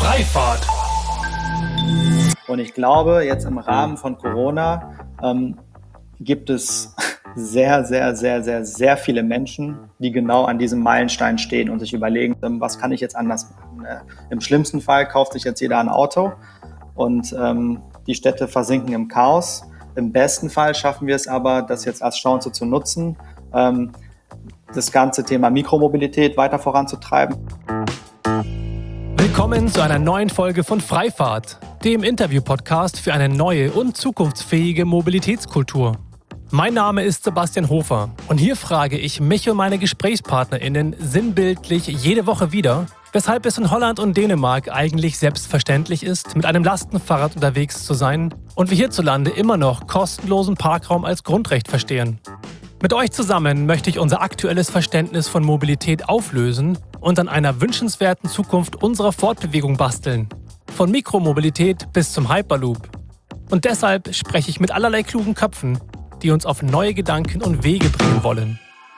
Freifahrt. Und ich glaube, jetzt im Rahmen von Corona gibt es sehr, sehr, sehr, sehr, sehr viele Menschen, die genau an diesem Meilenstein stehen und sich überlegen, was kann ich jetzt anders machen. Im schlimmsten Fall kauft sich jetzt jeder ein Auto und die Städte versinken im Chaos. Im besten Fall schaffen wir es aber, das jetzt als Chance zu nutzen, das ganze Thema Mikromobilität weiter voranzutreiben. Willkommen zu einer neuen Folge von Freifahrt, dem Interview-Podcast für eine neue und zukunftsfähige Mobilitätskultur. Mein Name ist Sebastian Hofer und hier frage ich mich und meine GesprächspartnerInnen sinnbildlich jede Woche wieder, weshalb es in Holland und Dänemark eigentlich selbstverständlich ist, mit einem Lastenfahrrad unterwegs zu sein und wir hierzulande immer noch kostenlosen Parkraum als Grundrecht verstehen. Mit euch zusammen möchte ich unser aktuelles Verständnis von Mobilität auflösen und an einer wünschenswerten Zukunft unserer Fortbewegung basteln. Von Mikromobilität bis zum Hyperloop. Und deshalb spreche ich mit allerlei klugen Köpfen, die uns auf neue Gedanken und Wege bringen wollen.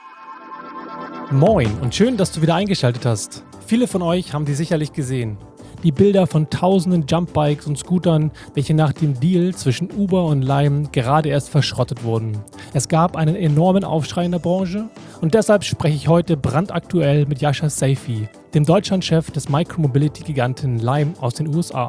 Moin und schön, dass du wieder eingeschaltet hast. Viele von euch haben die sicherlich gesehen. Die Bilder von tausenden Jumpbikes und Scootern, welche nach dem Deal zwischen Uber und Lime gerade erst verschrottet wurden. Es gab einen enormen Aufschrei in der Branche und deshalb spreche ich heute brandaktuell mit Jascha Seifi, dem Deutschlandchef des Micromobility-Giganten Lime aus den USA.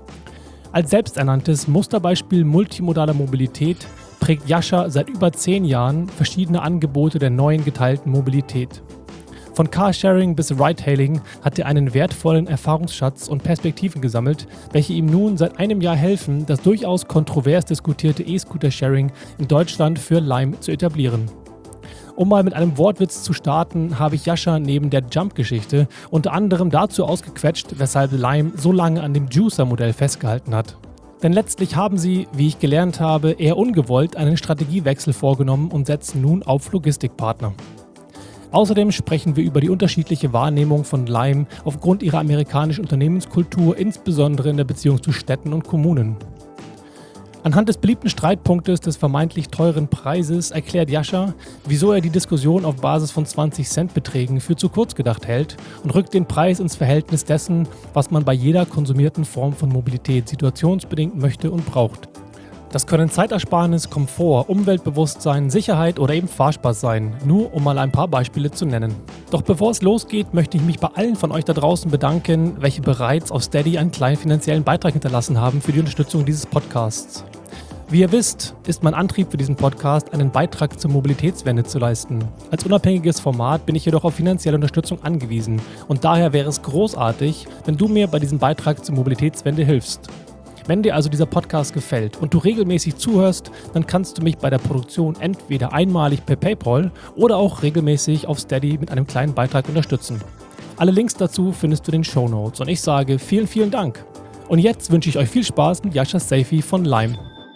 Als selbsternanntes Musterbeispiel multimodaler Mobilität prägt Jascha seit über 10 Jahren verschiedene Angebote der neuen geteilten Mobilität. Von Carsharing bis Ride-Hailing hat er einen wertvollen Erfahrungsschatz und Perspektiven gesammelt, welche ihm nun seit einem Jahr helfen, das durchaus kontrovers diskutierte E-Scooter-Sharing in Deutschland für Lime zu etablieren. Um mal mit einem Wortwitz zu starten, habe ich Jascha neben der Jump-Geschichte unter anderem dazu ausgequetscht, weshalb Lime so lange an dem Juicer-Modell festgehalten hat. Denn letztlich haben sie, wie ich gelernt habe, eher ungewollt einen Strategiewechsel vorgenommen und setzen nun auf Logistikpartner. Außerdem sprechen wir über die unterschiedliche Wahrnehmung von Lime aufgrund ihrer amerikanischen Unternehmenskultur, insbesondere in der Beziehung zu Städten und Kommunen. Anhand des beliebten Streitpunktes des vermeintlich teuren Preises erklärt Jascha, wieso er die Diskussion auf Basis von 20-Cent-Beträgen für zu kurz gedacht hält und rückt den Preis ins Verhältnis dessen, was man bei jeder konsumierten Form von Mobilität situationsbedingt möchte und braucht. Das können Zeitersparnis, Komfort, Umweltbewusstsein, Sicherheit oder eben Fahrspaß sein, nur um mal ein paar Beispiele zu nennen. Doch bevor es losgeht, möchte ich mich bei allen von euch da draußen bedanken, welche bereits auf Steady einen kleinen finanziellen Beitrag hinterlassen haben für die Unterstützung dieses Podcasts. Wie ihr wisst, ist mein Antrieb für diesen Podcast, einen Beitrag zur Mobilitätswende zu leisten. Als unabhängiges Format bin ich jedoch auf finanzielle Unterstützung angewiesen und daher wäre es großartig, wenn du mir bei diesem Beitrag zur Mobilitätswende hilfst. Wenn dir also dieser Podcast gefällt und du regelmäßig zuhörst, dann kannst du mich bei der Produktion entweder einmalig per PayPal oder auch regelmäßig auf Steady mit einem kleinen Beitrag unterstützen. Alle Links dazu findest du in den Shownotes und ich sage vielen, vielen Dank. Und jetzt wünsche ich euch viel Spaß mit Jascha Seifi von Lime.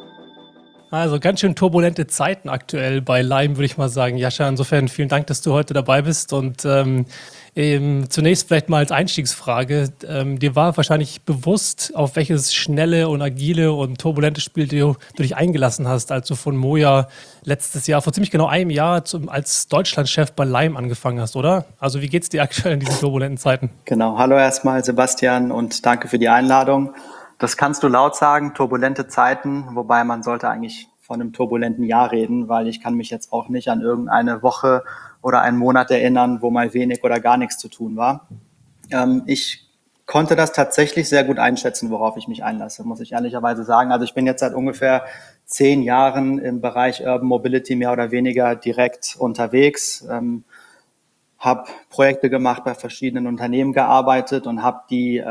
Also ganz schön turbulente Zeiten aktuell bei Lime, würde ich mal sagen. Jascha, insofern vielen Dank, dass du heute dabei bist und zunächst vielleicht mal als Einstiegsfrage. Dir war wahrscheinlich bewusst, auf welches schnelle und agile und turbulente Spiel du dich eingelassen hast, als du von Moja letztes Jahr, vor ziemlich genau einem Jahr, als Deutschlandchef bei Lime angefangen hast, oder? Also wie geht's dir aktuell in diesen turbulenten Zeiten? Genau, hallo erstmal Sebastian und danke für die Einladung. Das kannst du laut sagen, turbulente Zeiten, wobei man sollte eigentlich von einem turbulenten Jahr reden, weil ich kann mich jetzt auch nicht an irgendeine Woche oder einen Monat erinnern, wo mal wenig oder gar nichts zu tun war. Ich konnte das tatsächlich sehr gut einschätzen, worauf ich mich einlasse, muss ich ehrlicherweise sagen. Also ich bin jetzt seit ungefähr 10 Jahren im Bereich Urban Mobility mehr oder weniger direkt unterwegs, habe Projekte gemacht, bei verschiedenen Unternehmen gearbeitet und habe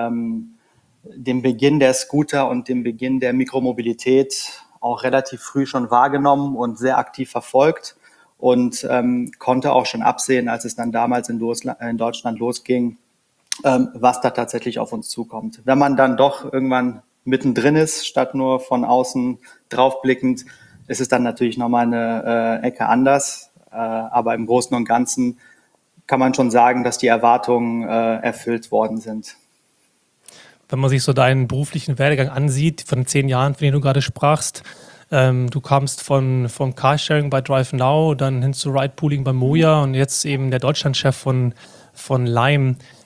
den Beginn der Scooter und den Beginn der Mikromobilität auch relativ früh schon wahrgenommen und sehr aktiv verfolgt und konnte auch schon absehen, als es dann damals in Deutschland losging, was da tatsächlich auf uns zukommt. Wenn man dann doch irgendwann mittendrin ist, statt nur von außen draufblickend, ist es dann natürlich nochmal eine Ecke anders. Aber im Großen und Ganzen kann man schon sagen, dass die Erwartungen erfüllt worden sind. Wenn man sich so deinen beruflichen Werdegang ansieht, von den 10 Jahren, von denen du gerade sprachst, du kamst vom Carsharing bei DriveNow, dann hin zu Ridepooling bei Moja und jetzt eben der Deutschlandchef von Lime.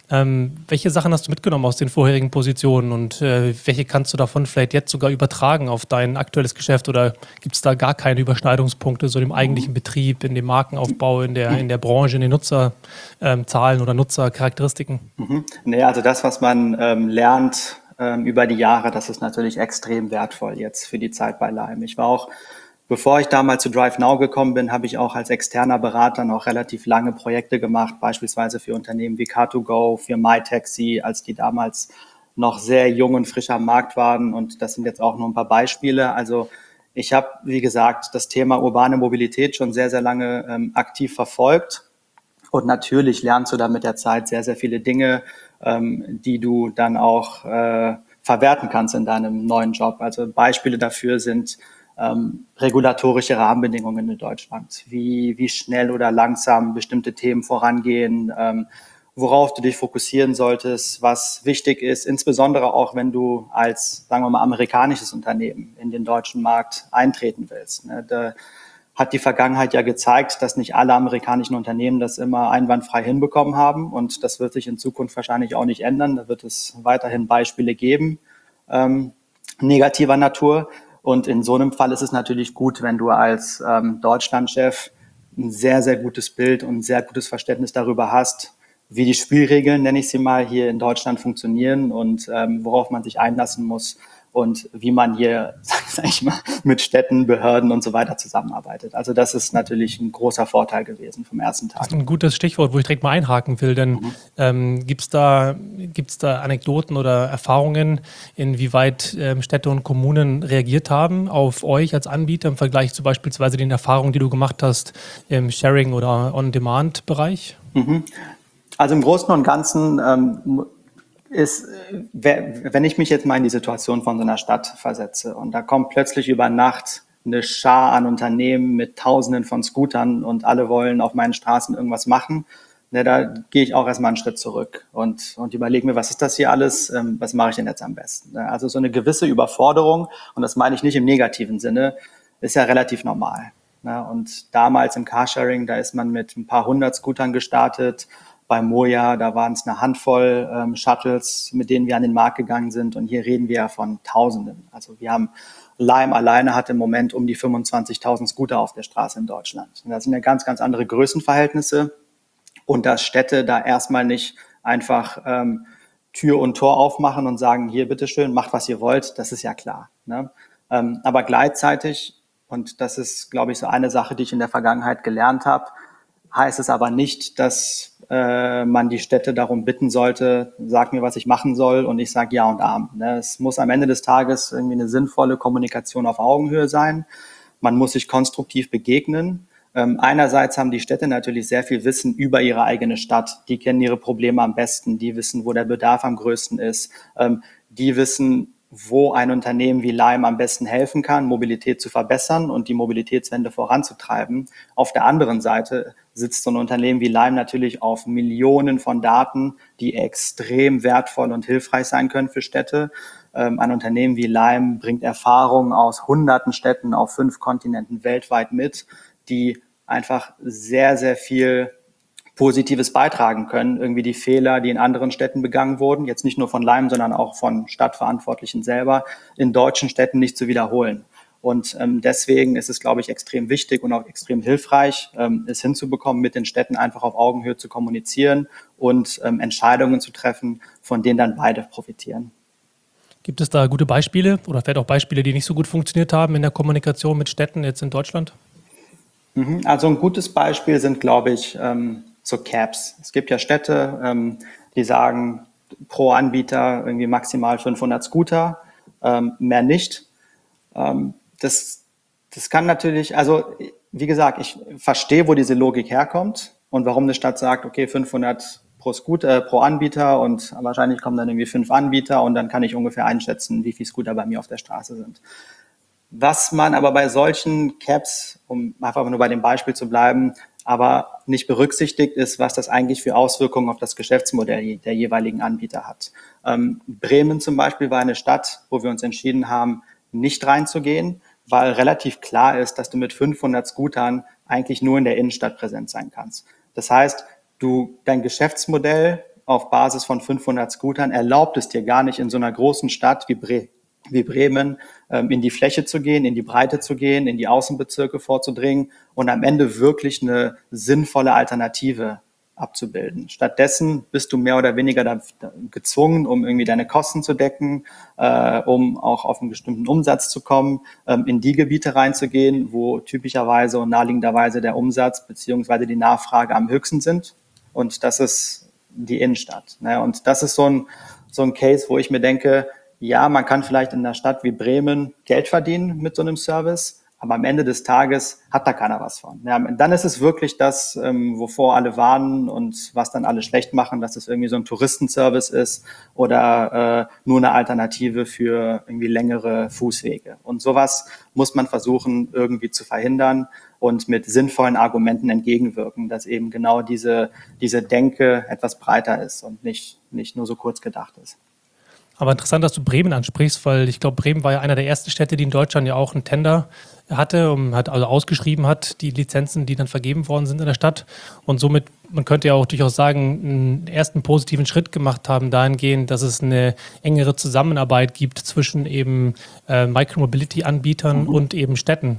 Welche Sachen hast du mitgenommen aus den vorherigen Positionen und welche kannst du davon vielleicht jetzt sogar übertragen auf dein aktuelles Geschäft oder gibt es da gar keine Überschneidungspunkte, so im eigentlichen Betrieb, in dem Markenaufbau, in der Branche, in den Nutzerzahlen oder Nutzercharakteristiken? Nee, also das, was man lernt über die Jahre, das ist natürlich extrem wertvoll jetzt für die Zeit bei Lime. Ich war auch, bevor ich damals zu DriveNow gekommen bin, habe ich auch als externer Berater noch relativ lange Projekte gemacht, beispielsweise für Unternehmen wie Car2Go, für MyTaxi, als die damals noch sehr jung und frisch am Markt waren. Und das sind jetzt auch nur ein paar Beispiele. Also ich habe, wie gesagt, das Thema urbane Mobilität schon sehr, sehr lange aktiv verfolgt. Und natürlich lernst du da mit der Zeit sehr, sehr viele Dinge, die du dann auch verwerten kannst in deinem neuen Job. Also Beispiele dafür sind regulatorische Rahmenbedingungen in Deutschland, wie schnell oder langsam bestimmte Themen vorangehen, worauf du dich fokussieren solltest, was wichtig ist, insbesondere auch, wenn du als, sagen wir mal, amerikanisches Unternehmen in den deutschen Markt eintreten willst. Da hat die Vergangenheit ja gezeigt, dass nicht alle amerikanischen Unternehmen das immer einwandfrei hinbekommen haben. Und das wird sich in Zukunft wahrscheinlich auch nicht ändern. Da wird es weiterhin Beispiele geben, negativer Natur. Und in so einem Fall ist es natürlich gut, wenn du als Deutschlandchef ein sehr, sehr gutes Bild und ein sehr gutes Verständnis darüber hast, wie die Spielregeln, nenne ich sie mal, hier in Deutschland funktionieren und worauf man sich einlassen muss und wie man hier, sag ich mal, mit Städten, Behörden und so weiter zusammenarbeitet. Also das ist natürlich ein großer Vorteil gewesen vom ersten Tag. Das ist ein gutes Stichwort, wo ich direkt mal einhaken will, denn gibt's da Anekdoten oder Erfahrungen, inwieweit Städte und Kommunen reagiert haben auf euch als Anbieter im Vergleich zu beispielsweise den Erfahrungen, die du gemacht hast im Sharing- oder On-Demand-Bereich? Also im Großen und Ganzen ist, wenn ich mich jetzt mal in die Situation von so einer Stadt versetze und da kommt plötzlich über Nacht eine Schar an Unternehmen mit Tausenden von Scootern und alle wollen auf meinen Straßen irgendwas machen, ne, da gehe ich auch erstmal einen Schritt zurück und überlege mir, was ist das hier alles, was mache ich denn jetzt am besten? Ne? Also so eine gewisse Überforderung, und das meine ich nicht im negativen Sinne, ist ja relativ normal. Ne? Und damals im Carsharing, da ist man mit ein paar hundert Scootern gestartet. Bei Moja, da waren es eine Handvoll Shuttles, mit denen wir an den Markt gegangen sind. Und hier reden wir ja von Tausenden. Also wir haben, Lime alleine hat im Moment um die 25.000 Scooter auf der Straße in Deutschland. Und das sind ja ganz, ganz andere Größenverhältnisse. Und dass Städte da erstmal nicht einfach Tür und Tor aufmachen und sagen, hier, bitteschön, macht, was ihr wollt, das ist ja klar. Ne? Aber gleichzeitig, und das ist, glaube ich, so eine Sache, die ich in der Vergangenheit gelernt habe, heißt es aber nicht, dass man die Städte darum bitten sollte, sag mir, was ich machen soll und ich sage Ja und Amen. Ne? Es muss am Ende des Tages irgendwie eine sinnvolle Kommunikation auf Augenhöhe sein. Man muss sich konstruktiv begegnen. Einerseits haben die Städte natürlich sehr viel Wissen über ihre eigene Stadt. Die kennen ihre Probleme am besten, die wissen, wo der Bedarf am größten ist. Die wissen, wo ein Unternehmen wie Lime am besten helfen kann, Mobilität zu verbessern und die Mobilitätswende voranzutreiben. Auf der anderen Seite sitzt so ein Unternehmen wie Lime natürlich auf Millionen von Daten, die extrem wertvoll und hilfreich sein können für Städte. Ein Unternehmen wie Lime bringt Erfahrungen aus hunderten Städten auf 5 Kontinenten weltweit mit, die einfach sehr, sehr viel Positives beitragen können, irgendwie die Fehler, die in anderen Städten begangen wurden, jetzt nicht nur von Lime, sondern auch von Stadtverantwortlichen selber, in deutschen Städten nicht zu wiederholen. Und deswegen ist es, glaube ich, extrem wichtig und auch extrem hilfreich, es hinzubekommen, mit den Städten einfach auf Augenhöhe zu kommunizieren und Entscheidungen zu treffen, von denen dann beide profitieren. Gibt es da gute Beispiele oder vielleicht auch Beispiele, die nicht so gut funktioniert haben in der Kommunikation mit Städten jetzt in Deutschland? Also ein gutes Beispiel sind, glaube ich, so Caps. Es gibt ja Städte, die sagen, pro Anbieter irgendwie maximal 500 Scooter, mehr nicht. Das kann natürlich, also wie gesagt, ich verstehe, wo diese Logik herkommt und warum eine Stadt sagt, okay, 500 pro Scooter, pro Anbieter und wahrscheinlich kommen dann irgendwie 5 Anbieter und dann kann ich ungefähr einschätzen, wie viele Scooter bei mir auf der Straße sind. Was man aber bei solchen Caps, um einfach nur bei dem Beispiel zu bleiben, aber nicht berücksichtigt ist, was das eigentlich für Auswirkungen auf das Geschäftsmodell der jeweiligen Anbieter hat. Bremen zum Beispiel war eine Stadt, wo wir uns entschieden haben, nicht reinzugehen, weil relativ klar ist, dass du mit 500 Scootern eigentlich nur in der Innenstadt präsent sein kannst. Das heißt, dein Geschäftsmodell auf Basis von 500 Scootern erlaubt es dir gar nicht in so einer großen Stadt wie Bremen in die Fläche zu gehen, in die Breite zu gehen, in die Außenbezirke vorzudringen und am Ende wirklich eine sinnvolle Alternative abzubilden. Stattdessen bist du mehr oder weniger gezwungen, um irgendwie deine Kosten zu decken, um auch auf einen bestimmten Umsatz zu kommen, in die Gebiete reinzugehen, wo typischerweise und naheliegenderweise der Umsatz beziehungsweise die Nachfrage am höchsten sind. Und das ist die Innenstadt. Ne? Und das ist so ein Case, wo ich mir denke, ja, man kann vielleicht in einer Stadt wie Bremen Geld verdienen mit so einem Service, aber am Ende des Tages hat da keiner was von. Ja, dann ist es wirklich das, wovor alle warnen und was dann alle schlecht machen, dass es irgendwie so ein Touristenservice ist oder nur eine Alternative für irgendwie längere Fußwege. Und sowas muss man versuchen irgendwie zu verhindern und mit sinnvollen Argumenten entgegenwirken, dass eben genau diese Denke etwas breiter ist und nicht nur so kurz gedacht ist. Aber interessant, dass du Bremen ansprichst, weil ich glaube, Bremen war ja einer der ersten Städte, die in Deutschland ja auch einen Tender hatte und hat also ausgeschrieben hat, die Lizenzen, die dann vergeben worden sind in der Stadt. Und somit, man könnte ja auch durchaus sagen, einen ersten positiven Schritt gemacht haben dahingehend, dass es eine engere Zusammenarbeit gibt zwischen eben Micromobility-Anbietern und eben Städten.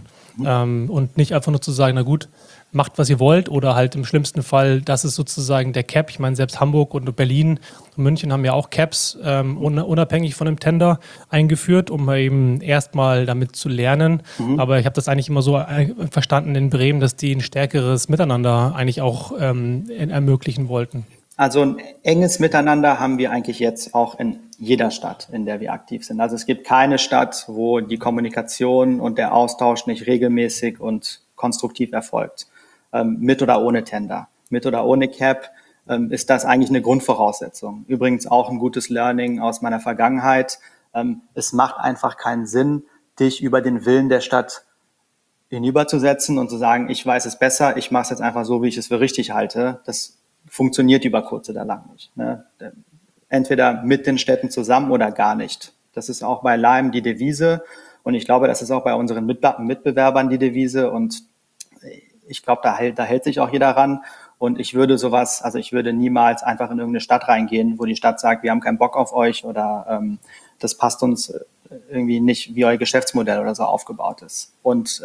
Und nicht einfach nur zu sagen, na gut, macht, was ihr wollt, oder halt im schlimmsten Fall, das ist sozusagen der Cap. Ich meine, selbst Hamburg und Berlin und München haben ja auch Caps unabhängig von dem Tender eingeführt, um eben erstmal damit zu lernen. Aber ich habe das eigentlich immer so verstanden in Bremen, dass die ein stärkeres Miteinander eigentlich auch ermöglichen wollten. Also ein enges Miteinander haben wir eigentlich jetzt auch in jeder Stadt, in der wir aktiv sind. Also es gibt keine Stadt, wo die Kommunikation und der Austausch nicht regelmäßig und konstruktiv erfolgt. Mit oder ohne Tender, mit oder ohne Cap, ist das eigentlich eine Grundvoraussetzung. Übrigens auch ein gutes Learning aus meiner Vergangenheit. Es macht einfach keinen Sinn, dich über den Willen der Stadt hinüberzusetzen und zu sagen, ich weiß es besser, ich mache es jetzt einfach so, wie ich es für richtig halte. Das funktioniert über kurz oder lang nicht. Ne? Entweder mit den Städten zusammen oder gar nicht. Das ist auch bei Lime die Devise und ich glaube, das ist auch bei unseren Mitbewerbern die Devise und ich glaube, da hält sich auch jeder ran und ich würde niemals einfach in irgendeine Stadt reingehen, wo die Stadt sagt, wir haben keinen Bock auf euch oder das passt uns irgendwie nicht, wie euer Geschäftsmodell oder so aufgebaut ist. Und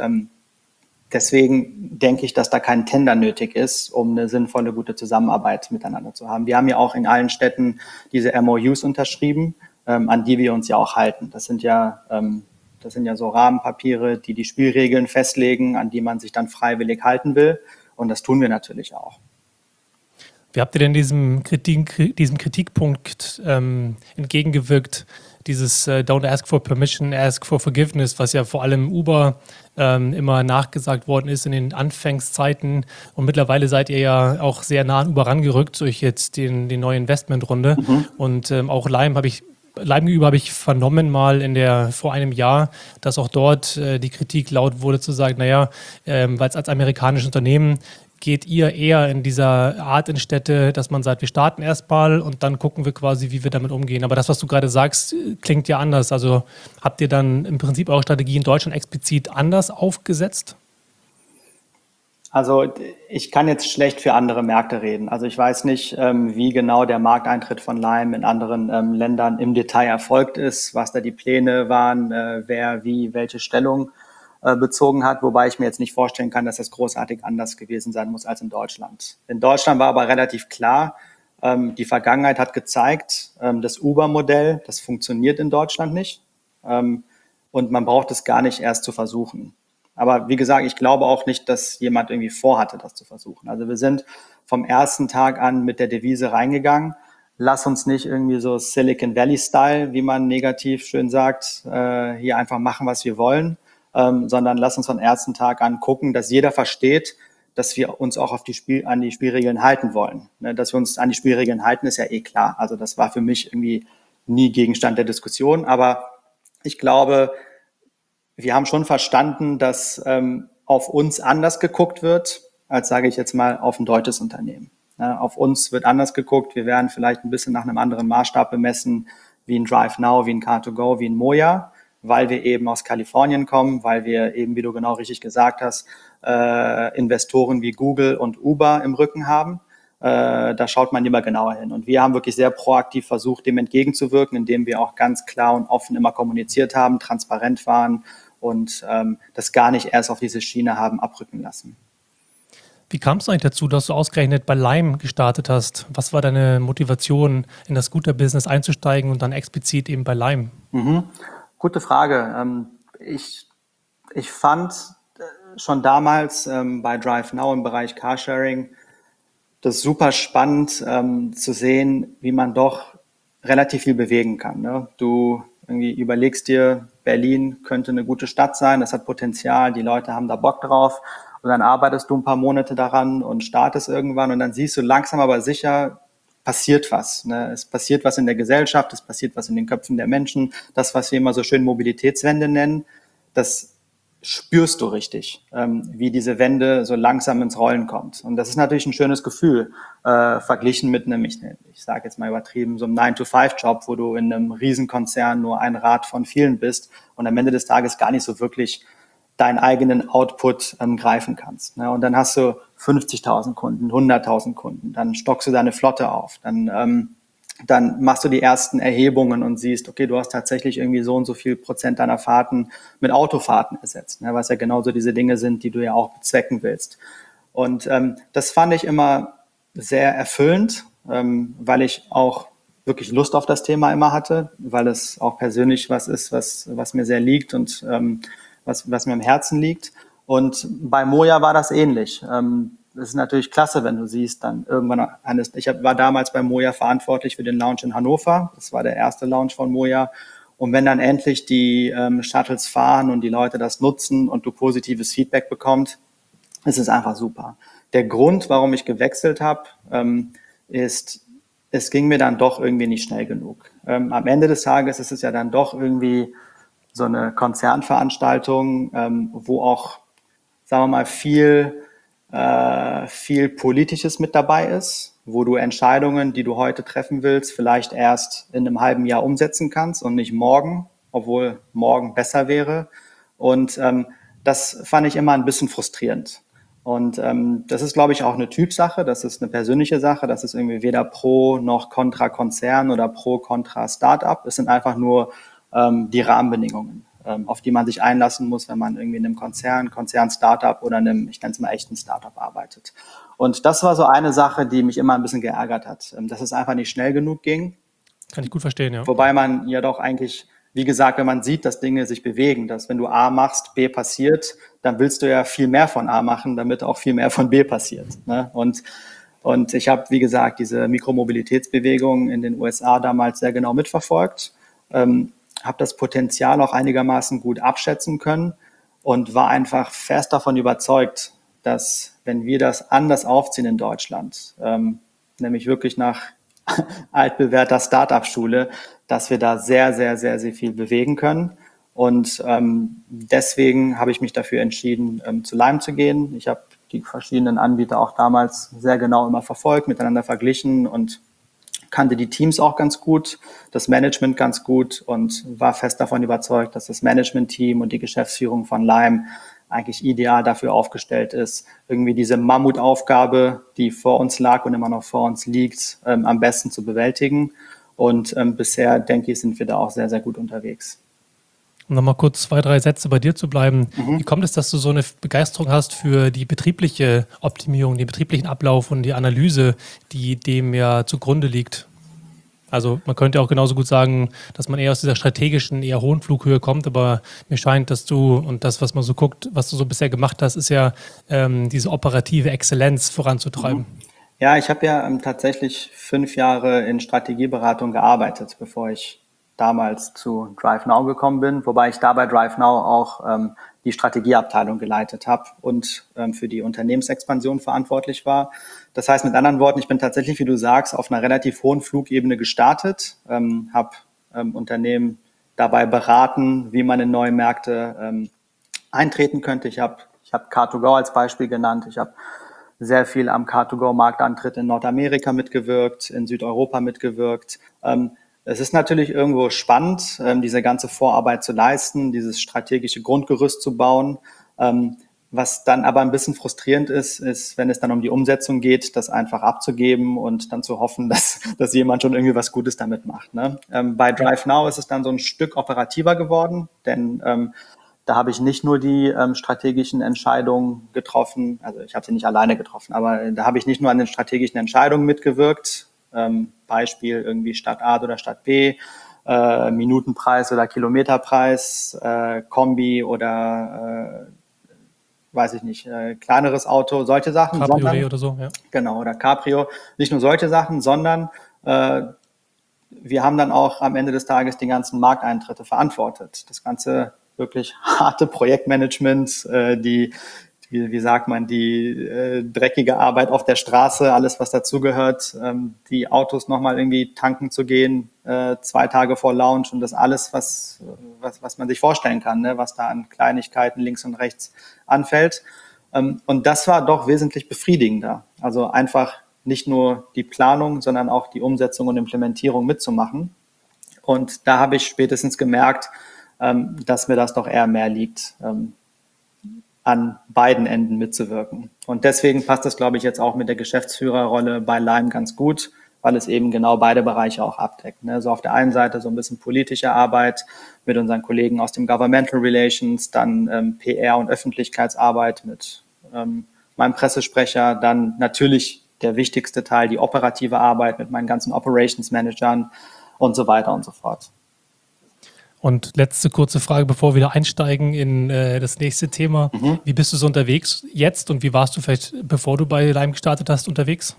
deswegen denke ich, dass da kein Tender nötig ist, um eine sinnvolle, gute Zusammenarbeit miteinander zu haben. Wir haben ja auch in allen Städten diese MOUs unterschrieben, an die wir uns ja auch halten. Das sind ja so Rahmenpapiere, die die Spielregeln festlegen, an die man sich dann freiwillig halten will. Und das tun wir natürlich auch. Wie habt ihr denn diesem Kritikpunkt entgegengewirkt? Dieses Don't ask for permission, ask for forgiveness, was ja vor allem Uber immer nachgesagt worden ist in den Anfangszeiten. Und mittlerweile seid ihr ja auch sehr nah an Uber rangerückt durch jetzt die neue Investmentrunde. Und auch Lime gegenüber habe ich vernommen vor einem Jahr, dass auch dort die Kritik laut wurde zu sagen, naja, weil es als amerikanisches Unternehmen geht ihr eher in dieser Art in Städte, dass man sagt, wir starten erstmal und dann gucken wir quasi, wie wir damit umgehen. Aber das, was du gerade sagst, klingt ja anders. Also habt ihr dann im Prinzip eure Strategie in Deutschland explizit anders aufgesetzt? Also ich kann jetzt schlecht für andere Märkte reden. Also ich weiß nicht, wie genau der Markteintritt von Lime in anderen Ländern im Detail erfolgt ist, was da die Pläne waren, wer wie welche Stellung bezogen hat, wobei ich mir jetzt nicht vorstellen kann, dass das großartig anders gewesen sein muss als in Deutschland. In Deutschland war aber relativ klar, die Vergangenheit hat gezeigt, das Uber-Modell, das funktioniert in Deutschland nicht und man braucht es gar nicht erst zu versuchen. Aber wie gesagt, ich glaube auch nicht, dass jemand irgendwie vorhatte, das zu versuchen. Also wir sind vom ersten Tag an mit der Devise reingegangen. Lass uns nicht irgendwie so Silicon Valley-Style, wie man negativ schön sagt, hier einfach machen, was wir wollen, sondern lass uns vom ersten Tag an gucken, dass jeder versteht, dass wir uns auch an die Spielregeln halten wollen. Ne, dass wir uns an die Spielregeln halten, ist ja eh klar. Also das war für mich irgendwie nie Gegenstand der Diskussion. Aber ich glaube, wir haben schon verstanden, dass auf uns anders geguckt wird, als sage ich jetzt mal auf ein deutsches Unternehmen. Ja, auf uns wird anders geguckt. Wir werden vielleicht ein bisschen nach einem anderen Maßstab bemessen, wie ein DriveNow, wie ein Car2Go, wie ein Moja, weil wir eben aus Kalifornien kommen, weil wir eben, wie du genau richtig gesagt hast, Investoren wie Google und Uber im Rücken haben. da schaut man lieber genauer hin. Und wir haben wirklich sehr proaktiv versucht, dem entgegenzuwirken, indem wir auch ganz klar und offen immer kommuniziert haben, transparent waren und das gar nicht erst auf diese Schiene haben abrücken lassen. Wie kam es eigentlich dazu, dass du ausgerechnet bei Lime gestartet hast? Was war deine Motivation, in das Scooter-Business einzusteigen und dann explizit eben bei Lime? Gute Frage. Ich fand schon damals bei DriveNow im Bereich Carsharing das super spannend zu sehen, wie man doch relativ viel bewegen kann. Ne? Du irgendwie überlegst dir, Berlin könnte eine gute Stadt sein, das hat Potenzial, die Leute haben da Bock drauf. Und dann arbeitest du ein paar Monate daran und startest irgendwann und dann siehst du langsam aber sicher, passiert was. Ne? Es passiert was in der Gesellschaft, es passiert was in den Köpfen der Menschen. Das, was wir immer so schön Mobilitätswende nennen, das spürst du richtig, wie diese Wende so langsam ins Rollen kommt. Und das ist natürlich ein schönes Gefühl, verglichen mit einem, ich sage jetzt mal übertrieben, so einem 9-to-5-Job, wo du in einem Riesenkonzern nur ein Rad von vielen bist und am Ende des Tages gar nicht so wirklich deinen eigenen Output greifen kannst. Ne? Und dann hast du 50.000 Kunden, 100.000 Kunden, dann stockst du deine Flotte auf, dann machst du die ersten Erhebungen und siehst, okay, du hast tatsächlich irgendwie so und so viel Prozent deiner Fahrten mit Autofahrten ersetzt, ne? Was ja genauso diese Dinge sind, die du ja auch bezwecken willst. Und das fand ich immer sehr erfüllend, weil ich auch wirklich Lust auf das Thema immer hatte, weil es auch persönlich was ist, was mir sehr liegt und was mir am Herzen liegt. Und bei Moja war das ähnlich. Das ist natürlich klasse, wenn du siehst, dann irgendwann war damals bei Moja verantwortlich für den Launch in Hannover. Das war der erste Launch von Moja. Und wenn dann endlich die Shuttles fahren und die Leute das nutzen und du positives Feedback bekommst, ist es einfach super. Der Grund, warum ich gewechselt habe, ist, es ging mir dann doch irgendwie nicht schnell genug. Am Ende des Tages ist es ja dann doch irgendwie so eine Konzernveranstaltung, wo auch, sagen wir mal, viel Politisches mit dabei ist, wo du Entscheidungen, die du heute treffen willst, vielleicht erst in einem halben Jahr umsetzen kannst und nicht morgen, obwohl morgen besser wäre. Und das fand ich immer ein bisschen frustrierend. Und das ist, glaube ich, auch eine Typsache, das ist eine persönliche Sache, das ist irgendwie weder pro noch kontra Konzern oder pro kontra Startup. Es sind einfach nur die Rahmenbedingungen, auf die man sich einlassen muss, wenn man irgendwie in einem Konzern-Startup oder einem, ich nenne es mal echten Startup arbeitet. Und das war so eine Sache, die mich immer ein bisschen geärgert hat, dass es einfach nicht schnell genug ging. Kann ich gut verstehen, ja. Wobei man ja doch eigentlich, wie gesagt, wenn man sieht, dass Dinge sich bewegen, dass wenn du A machst, B passiert, dann willst du ja viel mehr von A machen, damit auch viel mehr von B passiert. Ne? Und ich habe, wie gesagt, diese Mikromobilitätsbewegung in den USA damals sehr genau mitverfolgt, habe das Potenzial auch einigermaßen gut abschätzen können und war einfach fest davon überzeugt, dass wenn wir das anders aufziehen in Deutschland, nämlich wirklich nach altbewährter Start-up-Schule, dass wir da sehr, sehr, sehr, sehr viel bewegen können. Und deswegen habe ich mich dafür entschieden, zu Lime zu gehen. Ich habe die verschiedenen Anbieter auch damals sehr genau immer verfolgt, miteinander verglichen und kannte die Teams auch ganz gut, das Management ganz gut und war fest davon überzeugt, dass das Management-Team und die Geschäftsführung von Lime eigentlich ideal dafür aufgestellt ist, irgendwie diese Mammutaufgabe, die vor uns lag und immer noch vor uns liegt, am besten zu bewältigen. Und bisher, denke ich, sind wir da auch sehr, sehr gut unterwegs. Um nochmal kurz 2, 3 Sätze bei dir zu bleiben. Wie kommt es, dass du so eine Begeisterung hast für die betriebliche Optimierung, den betrieblichen Ablauf und die Analyse, die dem ja zugrunde liegt? Also man könnte auch genauso gut sagen, dass man eher aus dieser strategischen, eher hohen Flughöhe kommt, aber mir scheint, dass du und das, was man so guckt, was du so bisher gemacht hast, ist ja diese operative Exzellenz voranzutreiben. Ja, ich habe ja tatsächlich 5 Jahre in Strategieberatung gearbeitet, bevor ich damals zu DriveNow gekommen bin, wobei ich da bei DriveNow auch die Strategieabteilung geleitet habe und für die Unternehmensexpansion verantwortlich war. Das heißt mit anderen Worten, ich bin tatsächlich, wie du sagst, auf einer relativ hohen Flugebene gestartet, habe Unternehmen dabei beraten, wie man in neue Märkte eintreten könnte. Ich habe Car2Go als Beispiel genannt. Ich habe sehr viel am Car2Go-Marktantritt in Nordamerika mitgewirkt, in Südeuropa mitgewirkt. Es ist natürlich irgendwo spannend, diese ganze Vorarbeit zu leisten, dieses strategische Grundgerüst zu bauen. Was dann aber ein bisschen frustrierend ist, wenn es dann um die Umsetzung geht, das einfach abzugeben und dann zu hoffen, dass jemand schon irgendwie was Gutes damit macht. Ne? Bei DriveNow ist es dann so ein Stück operativer geworden, denn da habe ich nicht nur die strategischen Entscheidungen getroffen, also ich habe sie nicht alleine getroffen, aber da habe ich nicht nur an den strategischen Entscheidungen mitgewirkt, Beispiel irgendwie Stadt A oder Stadt B, Minutenpreis oder Kilometerpreis, Kombi oder weiß ich nicht, kleineres Auto, solche Sachen. Cabriolet oder so, ja. Genau, oder Cabrio. Nicht nur solche Sachen, sondern wir haben dann auch am Ende des Tages die ganzen Markteintritte verantwortet. Das ganze wirklich harte Projektmanagement, wie sagt man, die dreckige Arbeit auf der Straße, alles, was dazugehört, die Autos nochmal irgendwie tanken zu gehen, 2 Tage vor Launch und das alles, was man sich vorstellen kann, ne, was da an Kleinigkeiten links und rechts anfällt. Und das war doch wesentlich befriedigender. Also einfach nicht nur die Planung, sondern auch die Umsetzung und Implementierung mitzumachen. Und da habe ich spätestens gemerkt, dass mir das doch eher mehr liegt, an beiden Enden mitzuwirken. Und deswegen passt das, glaube ich, jetzt auch mit der Geschäftsführerrolle bei Lime ganz gut, weil es eben genau beide Bereiche auch abdeckt. Ne? So auf der einen Seite so ein bisschen politische Arbeit mit unseren Kollegen aus dem Governmental Relations, dann PR- und Öffentlichkeitsarbeit mit meinem Pressesprecher, dann natürlich der wichtigste Teil, die operative Arbeit mit meinen ganzen Operations-Managern und so weiter und so fort. Und letzte kurze Frage, bevor wir wieder einsteigen in das nächste Thema. Wie bist du so unterwegs jetzt und wie warst du vielleicht, bevor du bei Lime gestartet hast, unterwegs?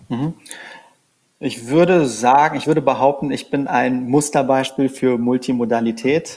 Ich würde behaupten, ich bin ein Musterbeispiel für Multimodalität.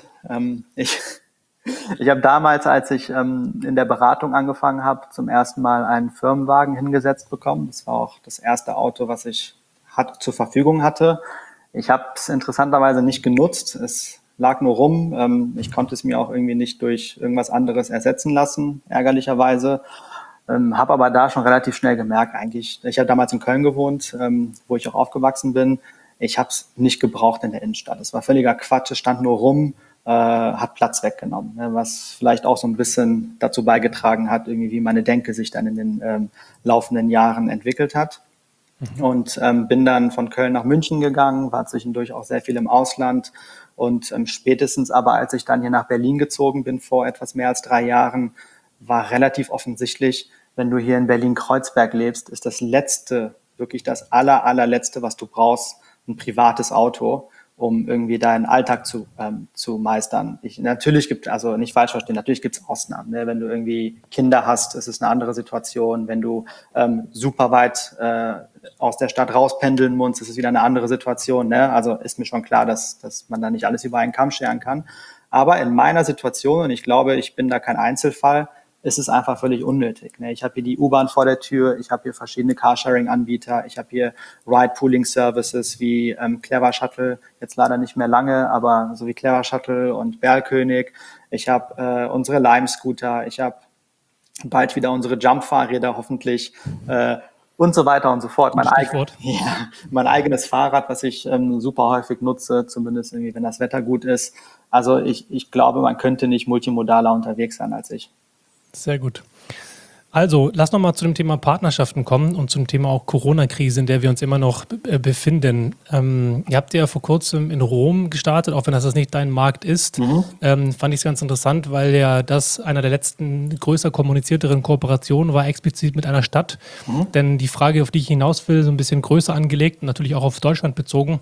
Ich habe damals, als ich in der Beratung angefangen habe, zum ersten Mal einen Firmenwagen hingesetzt bekommen. Das war auch das erste Auto, was ich zur Verfügung hatte. Ich habe es interessanterweise nicht genutzt. Es lag nur rum. Ich konnte es mir auch irgendwie nicht durch irgendwas anderes ersetzen lassen, ärgerlicherweise. Habe aber da schon relativ schnell gemerkt, eigentlich, ich habe damals in Köln gewohnt, wo ich auch aufgewachsen bin. Ich habe es nicht gebraucht in der Innenstadt. Es war völliger Quatsch, es stand nur rum, hat Platz weggenommen, ne, was vielleicht auch so ein bisschen dazu beigetragen hat, irgendwie wie meine Denke sich dann in den laufenden Jahren entwickelt hat. Und bin dann von Köln nach München gegangen, war zwischendurch auch sehr viel im Ausland. Und spätestens aber, als ich dann hier nach Berlin gezogen bin, vor etwas mehr als 3 Jahren, war relativ offensichtlich, wenn du hier in Berlin-Kreuzberg lebst, ist das Letzte, wirklich das allerletzte, was du brauchst, ein privates Auto, um irgendwie deinen Alltag zu meistern. Natürlich gibt nicht falsch verstehen, natürlich gibt es Ausnahmen. Ne? Wenn du irgendwie Kinder hast, ist es eine andere Situation. Wenn du super weit aus der Stadt rauspendeln musst, ist es wieder eine andere Situation. Ne? Also ist mir schon klar, dass man da nicht alles über einen Kamm scheren kann. Aber in meiner Situation, und ich glaube, ich bin da kein Einzelfall, ist es einfach völlig unnötig. Ne? Ich habe hier die U-Bahn vor der Tür, ich habe hier verschiedene Carsharing-Anbieter, ich habe hier Ride-Pooling-Services wie Clever Shuttle, jetzt leider nicht mehr lange, aber so wie Clever Shuttle und Berlkönig. Ich habe unsere Lime-Scooter, ich habe bald wieder unsere Jump-Fahrräder hoffentlich und so weiter und so fort. Mein eigenes Fahrrad, was ich super häufig nutze, zumindest irgendwie, wenn das Wetter gut ist. Also ich glaube, man könnte nicht multimodaler unterwegs sein als ich. Sehr gut. Also, lass noch mal zu dem Thema Partnerschaften kommen und zum Thema auch Corona-Krise, in der wir uns immer noch befinden. Ihr habt ja vor kurzem in Rom gestartet, auch wenn das nicht dein Markt ist. Fand ich es ganz interessant, weil ja das einer der letzten größer kommunizierteren Kooperationen war, explizit mit einer Stadt. Denn die Frage, auf die ich hinaus will, so ein bisschen größer angelegt und natürlich auch auf Deutschland bezogen,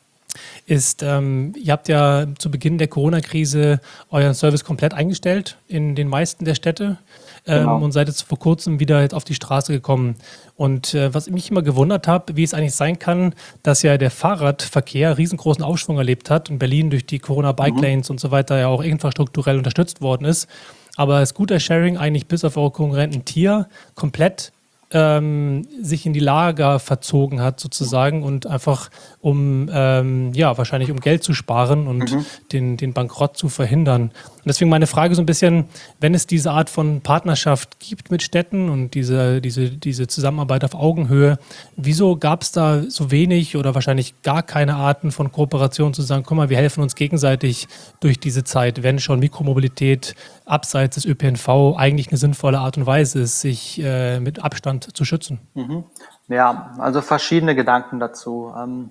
ist, ihr habt ja zu Beginn der Corona-Krise euren Service komplett eingestellt in den meisten der Städte und seid jetzt vor kurzem wieder auf die Straße gekommen. Und was mich immer gewundert habe, wie es eigentlich sein kann, dass ja der Fahrradverkehr riesengroßen Aufschwung erlebt hat und Berlin durch die Corona-Bike-Lanes und so weiter ja auch infrastrukturell unterstützt worden ist. Aber Scooter-Sharing eigentlich bis auf eure Konkurrenten Tier komplett sich in die Lager verzogen hat sozusagen und einfach wahrscheinlich um Geld zu sparen und den Bankrott zu verhindern. Und deswegen meine Frage so ein bisschen, wenn es diese Art von Partnerschaft gibt mit Städten und diese Zusammenarbeit auf Augenhöhe, wieso gab es da so wenig oder wahrscheinlich gar keine Arten von Kooperation zu sagen, guck mal, wir helfen uns gegenseitig durch diese Zeit, wenn schon Mikromobilität abseits des ÖPNV eigentlich eine sinnvolle Art und Weise ist, sich mit Abstand zu schützen? Ja, also verschiedene Gedanken dazu.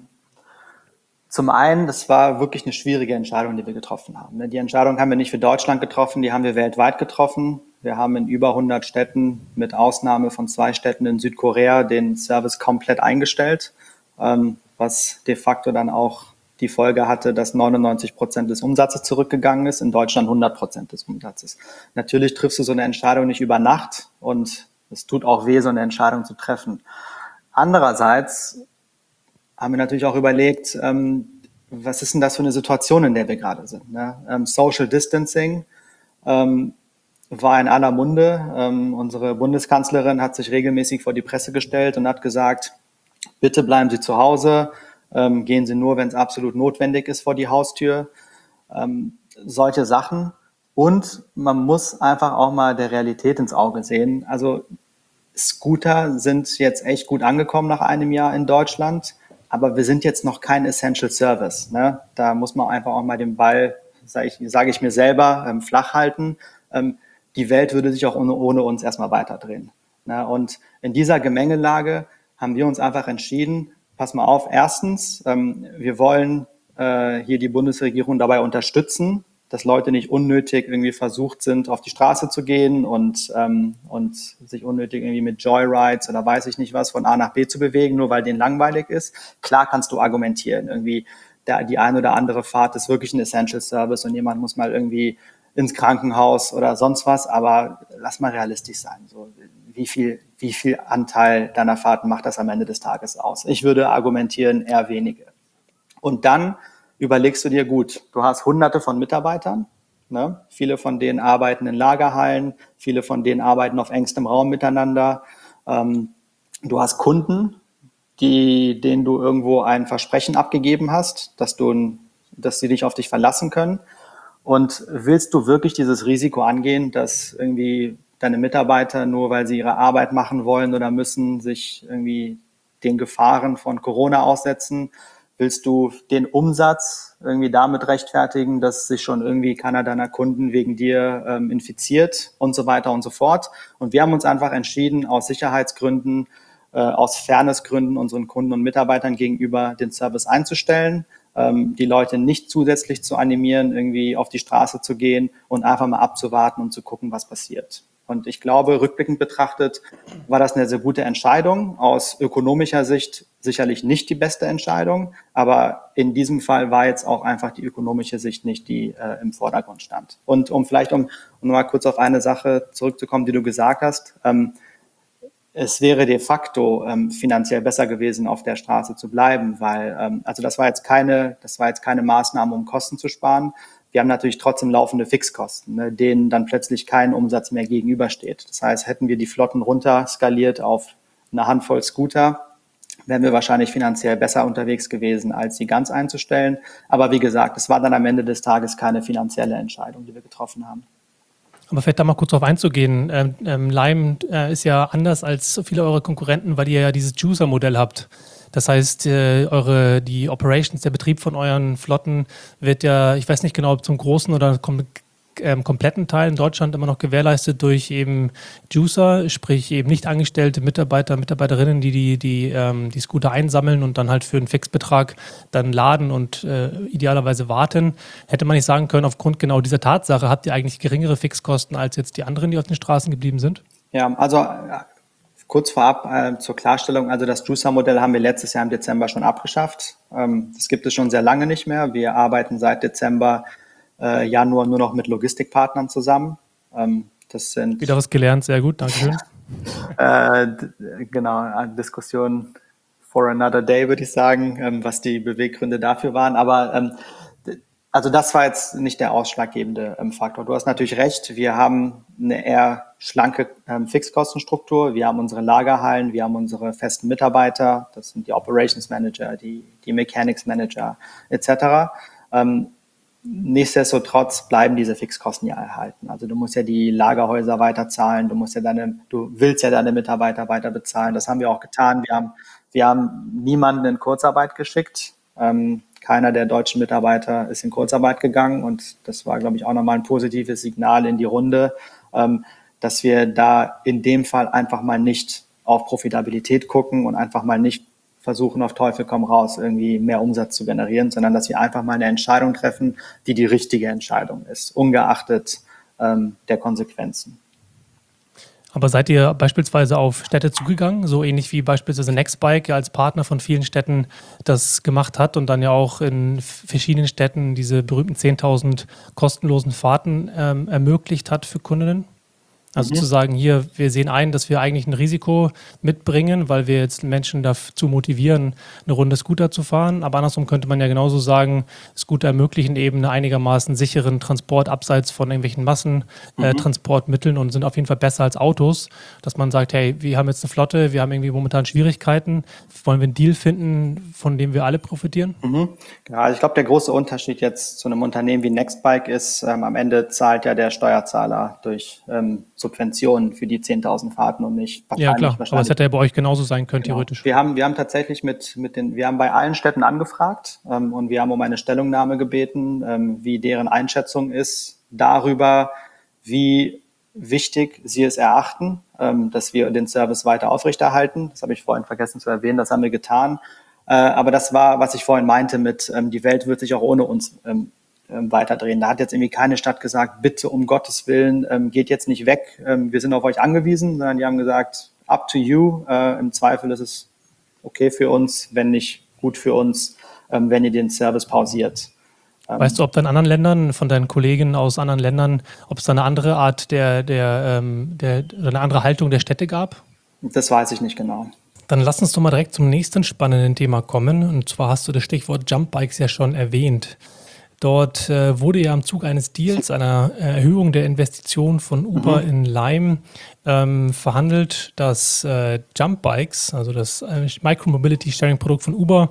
Zum einen, das war wirklich eine schwierige Entscheidung, die wir getroffen haben. Die Entscheidung haben wir nicht für Deutschland getroffen, die haben wir weltweit getroffen. Wir haben in über 100 Städten, mit Ausnahme von 2 Städten in Südkorea, den Service komplett eingestellt, was de facto dann auch die Folge hatte, dass 99% des Umsatzes zurückgegangen ist, in Deutschland 100% des Umsatzes. Natürlich triffst du so eine Entscheidung nicht über Nacht und es tut auch weh, so eine Entscheidung zu treffen. Andererseits haben wir natürlich auch überlegt, was ist denn das für eine Situation, in der wir gerade sind? Ne? Social Distancing war in aller Munde. Unsere Bundeskanzlerin hat sich regelmäßig vor die Presse gestellt und hat gesagt, bitte bleiben Sie zu Hause, gehen Sie nur, wenn es absolut notwendig ist, vor die Haustür. Solche Sachen. Und man muss einfach auch mal der Realität ins Auge sehen. Also Scooter sind jetzt echt gut angekommen nach einem Jahr in Deutschland, aber wir sind jetzt noch kein Essential Service. Ne? Da muss man einfach auch mal den Ball, sage ich mir selber, flach halten. Die Welt würde sich auch ohne uns erstmal weiterdrehen. Ne? Und in dieser Gemengelage haben wir uns einfach entschieden, pass mal auf, erstens, wir wollen hier die Bundesregierung dabei unterstützen, dass Leute nicht unnötig irgendwie versucht sind, auf die Straße zu gehen und sich unnötig irgendwie mit Joyrides oder weiß ich nicht was von A nach B zu bewegen, nur weil denen langweilig ist. Klar kannst du argumentieren, irgendwie die ein oder andere Fahrt ist wirklich ein Essential Service und jemand muss mal irgendwie ins Krankenhaus oder sonst was, aber lass mal realistisch sein. So, wie viel Anteil deiner Fahrten macht das am Ende des Tages aus? Ich würde argumentieren, eher wenige. Und dann überlegst du dir, gut, du hast Hunderte von Mitarbeitern, ne? Viele von denen arbeiten in Lagerhallen, viele von denen arbeiten auf engstem Raum miteinander. Du hast Kunden, denen du irgendwo ein Versprechen abgegeben hast, dass sie dich auf dich verlassen können. Und willst du wirklich dieses Risiko angehen, dass irgendwie deine Mitarbeiter, nur weil sie ihre Arbeit machen wollen oder müssen, sich irgendwie den Gefahren von Corona aussetzen? Willst du den Umsatz irgendwie damit rechtfertigen, dass sich schon irgendwie keiner deiner Kunden wegen dir infiziert und so weiter und so fort? Und wir haben uns einfach entschieden, aus Sicherheitsgründen, aus Fairnessgründen unseren Kunden und Mitarbeitern gegenüber den Service einzustellen, die Leute nicht zusätzlich zu animieren, irgendwie auf die Straße zu gehen und einfach mal abzuwarten und zu gucken, was passiert. Und ich glaube, rückblickend betrachtet war das eine sehr gute Entscheidung. Aus ökonomischer Sicht sicherlich nicht die beste Entscheidung, aber in diesem Fall war jetzt auch einfach die ökonomische Sicht nicht die im Vordergrund stand. Und um noch mal kurz auf eine Sache zurückzukommen, die du gesagt hast, es wäre de facto finanziell besser gewesen, auf der Straße zu bleiben, weil das war jetzt keine Maßnahme, um Kosten zu sparen. Wir haben natürlich trotzdem laufende Fixkosten, ne, denen dann plötzlich kein Umsatz mehr gegenübersteht. Das heißt, hätten wir die Flotten runter skaliert auf eine Handvoll Scooter, wären wir wahrscheinlich finanziell besser unterwegs gewesen, als sie ganz einzustellen. Aber wie gesagt, es war dann am Ende des Tages keine finanzielle Entscheidung, die wir getroffen haben. Aber vielleicht da mal kurz drauf einzugehen. Lime ist ja anders als viele eurer Konkurrenten, weil ihr ja dieses Juicer-Modell habt. Das heißt, die Operations, der Betrieb von euren Flotten wird ja, ich weiß nicht genau, ob zum großen oder kompletten Teil in Deutschland immer noch gewährleistet durch eben Juicer, sprich eben nicht angestellte Mitarbeiter, Mitarbeiterinnen, die Scooter einsammeln und dann halt für einen Fixbetrag dann laden und idealerweise warten. Hätte man nicht sagen können, aufgrund genau dieser Tatsache habt ihr eigentlich geringere Fixkosten als jetzt die anderen, die auf den Straßen geblieben sind? Ja, also kurz vorab zur Klarstellung, also das Juicer-Modell haben wir letztes Jahr im Dezember schon abgeschafft. Das gibt es schon sehr lange nicht mehr. Wir arbeiten seit Dezember, Januar nur noch mit Logistikpartnern zusammen. Das sind wieder was gelernt, sehr gut, danke schön. Genau, eine Diskussion for another day, würde ich sagen, was die Beweggründe dafür waren. Aber also das war jetzt nicht der ausschlaggebende Faktor. Du hast natürlich recht, wir haben eine eher schlanke Fixkostenstruktur. Wir haben unsere Lagerhallen, wir haben unsere festen Mitarbeiter, das sind die Operations Manager, die Mechanics Manager etc. Nichtsdestotrotz bleiben diese Fixkosten ja erhalten. Also du musst ja die Lagerhäuser weiterzahlen, du willst ja deine Mitarbeiter weiter bezahlen. Das haben wir auch getan. Wir haben niemanden in Kurzarbeit geschickt. Keiner der deutschen Mitarbeiter ist in Kurzarbeit gegangen und das war, glaube ich, auch nochmal ein positives Signal in die Runde, dass wir da in dem Fall einfach mal nicht auf Profitabilität gucken und einfach mal nicht versuchen, auf Teufel komm raus, irgendwie mehr Umsatz zu generieren, sondern dass wir einfach mal eine Entscheidung treffen, die die richtige Entscheidung ist, ungeachtet der Konsequenzen. Aber seid ihr beispielsweise auf Städte zugegangen, so ähnlich wie beispielsweise Nextbike als Partner von vielen Städten das gemacht hat und dann ja auch in verschiedenen Städten diese berühmten 10.000 kostenlosen Fahrten ermöglicht hat für Kundinnen? Also zu sagen, hier, wir sehen ein, dass wir eigentlich ein Risiko mitbringen, weil wir jetzt Menschen dazu motivieren, eine Runde Scooter zu fahren. Aber andersrum könnte man ja genauso sagen, Scooter ermöglichen eben einen einigermaßen sicheren Transport abseits von irgendwelchen Massentransportmitteln und sind auf jeden Fall besser als Autos. Dass man sagt, hey, wir haben jetzt eine Flotte, wir haben irgendwie momentan Schwierigkeiten. Wollen wir einen Deal finden, von dem wir alle profitieren? Ja, also ich glaube, der große Unterschied jetzt zu einem Unternehmen wie Nextbike ist, am Ende zahlt ja der Steuerzahler durch Subventionen für die 10.000 Fahrten und nicht Ja, klar. Aber es hätte ja bei euch genauso sein können, genau. Theoretisch. Wir haben tatsächlich wir haben bei allen Städten angefragt und wir haben um eine Stellungnahme gebeten, wie deren Einschätzung ist darüber, wie wichtig sie es erachten, dass wir den Service weiter aufrechterhalten. Das habe ich vorhin vergessen zu erwähnen, das haben wir getan. Aber das war, was ich vorhin meinte mit, die Welt wird sich auch ohne uns weiterdrehen. Da hat jetzt irgendwie keine Stadt gesagt, bitte um Gottes Willen, geht jetzt nicht weg, wir sind auf euch angewiesen, sondern die haben gesagt, up to you, im Zweifel ist es okay für uns, wenn nicht gut für uns, wenn ihr den Service pausiert. Weißt du, ob da in anderen Ländern, von deinen Kollegen aus anderen Ländern, ob es da eine andere Art eine andere Haltung der Städte gab? Das weiß ich nicht genau. Dann lass uns doch mal direkt zum nächsten spannenden Thema kommen. Und zwar hast du das Stichwort Jumpbikes ja schon erwähnt. Dort wurde ja im Zuge eines Deals, einer Erhöhung der Investition von Uber in Lime, verhandelt, dass Jumpbikes, also das Micromobility-Sharing-Produkt von Uber,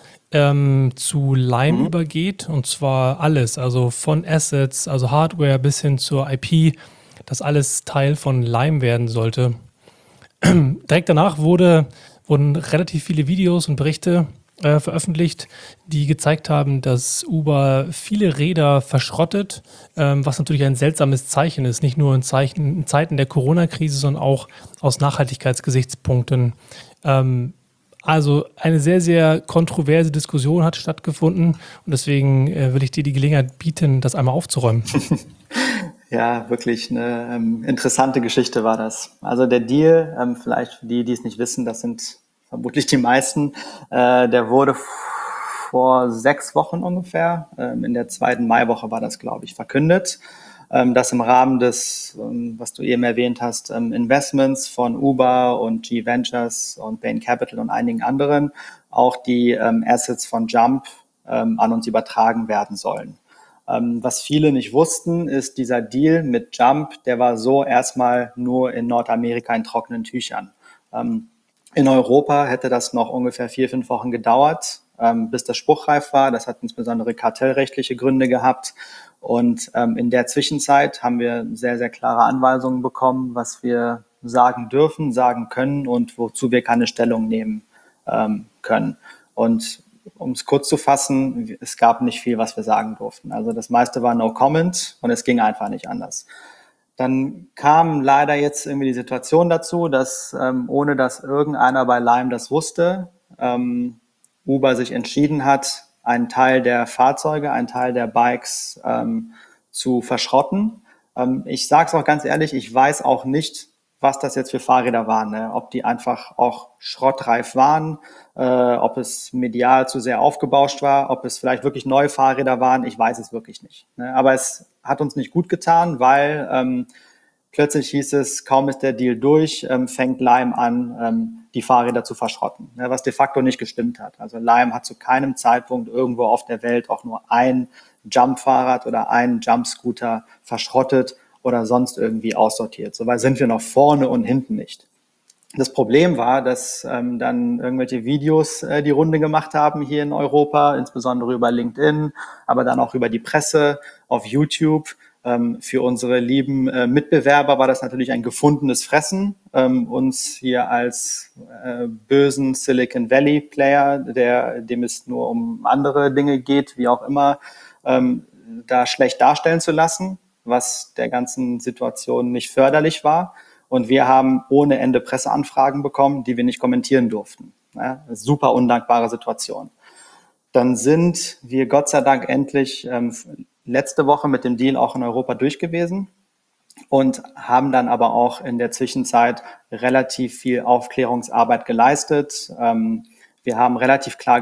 zu Lime übergeht. Und zwar alles, also von Assets, also Hardware bis hin zur IP, dass alles Teil von Lime werden sollte. Direkt danach wurden relativ viele Videos und Berichte veröffentlicht, die gezeigt haben, dass Uber viele Räder verschrottet, was natürlich ein seltsames Zeichen ist, nicht nur in Zeiten der Corona-Krise, sondern auch aus Nachhaltigkeitsgesichtspunkten. Also eine sehr, sehr kontroverse Diskussion hat stattgefunden und deswegen will ich dir die Gelegenheit bieten, das einmal aufzuräumen. Ja, wirklich eine interessante Geschichte war das. Also der Deal, vielleicht für die, die es nicht wissen, das sind vermutlich die meisten, der wurde vor 6 Wochen ungefähr, in der 2. Maiwoche war das, glaube ich, verkündet, dass im Rahmen des, was du eben erwähnt hast, Investments von Uber und G-Ventures und Bain Capital und einigen anderen auch die Assets von Jump an uns übertragen werden sollen. Was viele nicht wussten, ist dieser Deal mit Jump, der war so erstmal nur in Nordamerika in trockenen Tüchern. In Europa hätte das noch ungefähr 4-5 Wochen gedauert, bis das spruchreif war. Das hat insbesondere kartellrechtliche Gründe gehabt. Und in der Zwischenzeit haben wir sehr, sehr klare Anweisungen bekommen, was wir sagen dürfen, sagen können und wozu wir keine Stellung nehmen können. Und um es kurz zu fassen, es gab nicht viel, was wir sagen durften. Also das meiste war no comment und es ging einfach nicht anders. Dann kam leider jetzt irgendwie die Situation dazu, dass ohne dass irgendeiner bei Lime das wusste, Uber sich entschieden hat, einen Teil der Fahrzeuge, einen Teil der Bikes zu verschrotten. Ich sage es auch ganz ehrlich, ich weiß auch nicht, was das jetzt für Fahrräder waren, ne? Ob die einfach auch schrottreif waren, ob es medial zu sehr aufgebauscht war, ob es vielleicht wirklich neue Fahrräder waren, ich weiß es wirklich nicht. Ne? Aber es hat uns nicht gut getan, weil plötzlich hieß es, kaum ist der Deal durch, fängt Lime an, die Fahrräder zu verschrotten, ne? Was de facto nicht gestimmt hat. Also Lime hat zu keinem Zeitpunkt irgendwo auf der Welt auch nur ein Jump-Fahrrad oder einen Jump-Scooter verschrottet oder sonst irgendwie aussortiert. So weit sind wir noch vorne und hinten nicht. Das Problem war, dass dann irgendwelche Videos die Runde gemacht haben hier in Europa, insbesondere über LinkedIn, aber dann auch über die Presse, auf YouTube. Für unsere lieben Mitbewerber war das natürlich ein gefundenes Fressen, uns hier als bösen Silicon Valley Player, dem es nur um andere Dinge geht, wie auch immer, da schlecht darstellen zu lassen, was der ganzen Situation nicht förderlich war. Und wir haben ohne Ende Presseanfragen bekommen, die wir nicht kommentieren durften. Ja, super undankbare Situation. Dann sind wir Gott sei Dank endlich letzte Woche mit dem Deal auch in Europa durch gewesen und haben dann aber auch in der Zwischenzeit relativ viel Aufklärungsarbeit geleistet. Wir haben relativ klar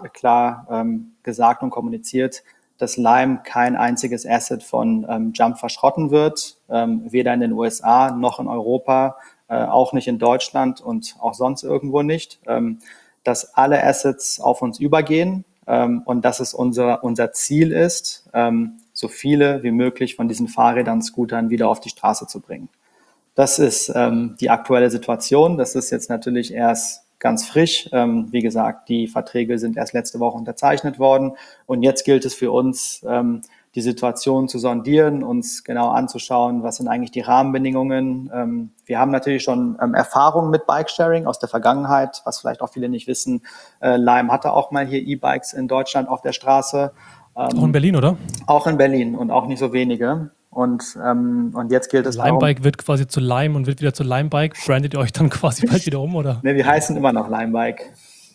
gesagt und kommuniziert, dass Lime kein einziges Asset von Jump verschrotten wird, weder in den USA noch in Europa, auch nicht in Deutschland und auch sonst irgendwo nicht, dass alle Assets auf uns übergehen und dass es unser Ziel ist, so viele wie möglich von diesen Fahrrädern, Scootern wieder auf die Straße zu bringen. Das ist die aktuelle Situation. Das ist jetzt natürlich erst ganz frisch. Wie gesagt, die Verträge sind erst letzte Woche unterzeichnet worden. Und jetzt gilt es für uns, die Situation zu sondieren, uns genau anzuschauen, was sind eigentlich die Rahmenbedingungen. Wir haben natürlich schon Erfahrungen mit Bikesharing aus der Vergangenheit, was vielleicht auch viele nicht wissen. Lime hatte auch mal hier E-Bikes in Deutschland auf der Straße. Auch in Berlin, oder? Auch in Berlin und auch nicht so wenige. Und jetzt gilt es darum... Limebike wird quasi zu Lime und wird wieder zu Limebike. Brandet ihr euch dann quasi bald wieder um, oder? Ne, wir heißen immer noch Limebike.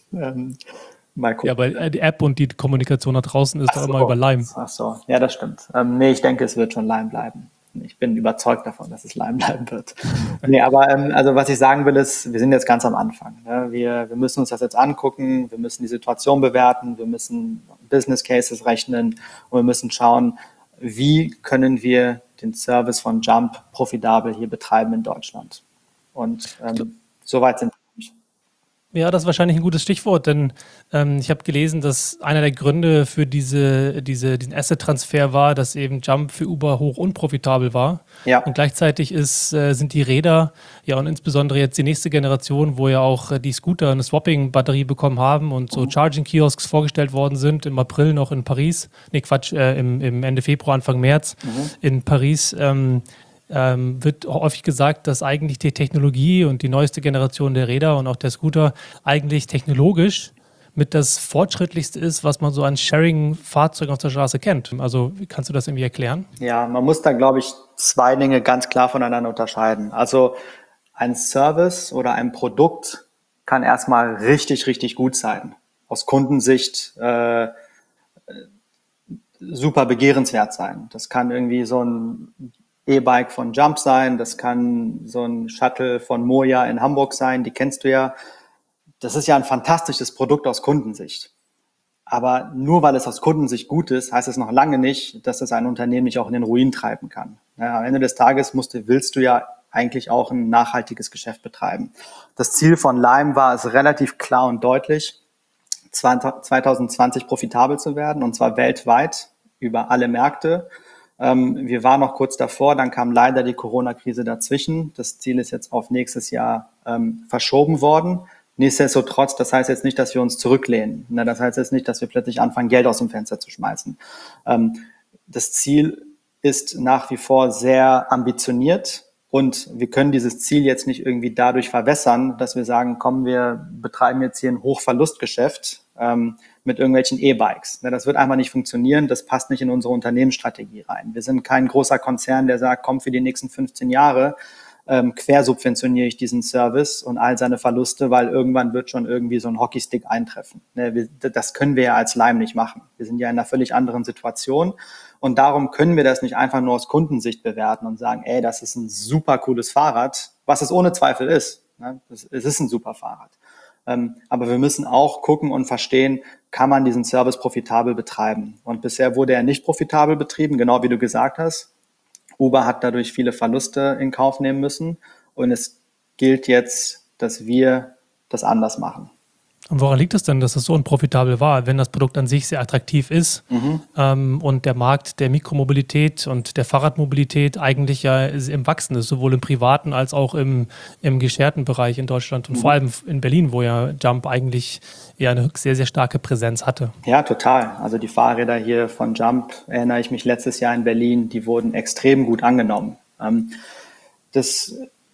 Mal gucken. Ja, aber die App und die Kommunikation da draußen ist doch immer über Lime. Ach so, ja, das stimmt. Nee, ich denke, es wird schon Lime bleiben. Ich bin überzeugt davon, dass es Lime bleiben wird. Nee, aber also was ich sagen will, ist, wir sind jetzt ganz am Anfang. Ne? Wir müssen uns das jetzt angucken, wir müssen die Situation bewerten, wir müssen Business Cases rechnen und wir müssen schauen, wie können wir den Service von Jump profitabel hier betreiben in Deutschland. Und soweit sind wir. Ja, das ist wahrscheinlich ein gutes Stichwort, denn ich habe gelesen, dass einer der Gründe für diesen Asset-Transfer war, dass eben Jump für Uber hoch unprofitabel war. Ja. Und gleichzeitig sind die Räder, ja und insbesondere jetzt die nächste Generation, wo ja auch die Scooter eine Swapping-Batterie bekommen haben und so Charging-Kiosks vorgestellt worden sind, im April noch in Paris, im Ende Februar, Anfang März in Paris, wird häufig gesagt, dass eigentlich die Technologie und die neueste Generation der Räder und auch der Scooter eigentlich technologisch mit das Fortschrittlichste ist, was man so an Sharing-Fahrzeugen auf der Straße kennt. Also kannst du das irgendwie erklären? Ja, man muss da, glaube ich, zwei Dinge ganz klar voneinander unterscheiden. Also ein Service oder ein Produkt kann erstmal richtig, richtig gut sein. Aus Kundensicht super begehrenswert sein. Das kann irgendwie so ein E-Bike von Jump sein, das kann so ein Shuttle von Moja in Hamburg sein, die kennst du ja. Das ist ja ein fantastisches Produkt aus Kundensicht. Aber nur weil es aus Kundensicht gut ist, heißt es noch lange nicht, dass es ein Unternehmen nicht auch in den Ruin treiben kann. Ja, am Ende des Tages willst du ja eigentlich auch ein nachhaltiges Geschäft betreiben. Das Ziel von Lime war es relativ klar und deutlich, 2020 profitabel zu werden, und zwar weltweit über alle Märkte. Wir waren noch kurz davor, dann kam leider die Corona-Krise dazwischen. Das Ziel ist jetzt auf nächstes Jahr verschoben worden. Nichtsdestotrotz, das heißt jetzt nicht, dass wir uns zurücklehnen. Das heißt jetzt nicht, dass wir plötzlich anfangen, Geld aus dem Fenster zu schmeißen. Das Ziel ist nach wie vor sehr ambitioniert und wir können dieses Ziel jetzt nicht irgendwie dadurch verwässern, dass wir sagen, komm, wir betreiben jetzt hier ein Hochverlustgeschäft mit irgendwelchen E-Bikes. Das wird einfach nicht funktionieren, das passt nicht in unsere Unternehmensstrategie rein. Wir sind kein großer Konzern, der sagt, komm, für die nächsten 15 Jahre quersubventioniere ich diesen Service und all seine Verluste, weil irgendwann wird schon irgendwie so ein Hockeystick eintreffen. Das können wir ja als Lime nicht machen. Wir sind ja in einer völlig anderen Situation und darum können wir das nicht einfach nur aus Kundensicht bewerten und sagen, ey, das ist ein super cooles Fahrrad, was es ohne Zweifel ist. Es ist ein super Fahrrad. Aber wir müssen auch gucken und verstehen, kann man diesen Service profitabel betreiben? Und bisher wurde er nicht profitabel betrieben, genau wie du gesagt hast. Uber hat dadurch viele Verluste in Kauf nehmen müssen und es gilt jetzt, dass wir das anders machen. Und woran liegt es denn, dass es so unprofitabel war, wenn das Produkt an sich sehr attraktiv ist und der Markt der Mikromobilität und der Fahrradmobilität eigentlich ja im Wachsen ist, sowohl im privaten als auch im gescherten Bereich in Deutschland und vor allem in Berlin, wo ja Jump eigentlich ja eine sehr, sehr starke Präsenz hatte? Ja, total. Also die Fahrräder hier von Jump, erinnere ich mich letztes Jahr in Berlin, die wurden extrem gut angenommen. Das,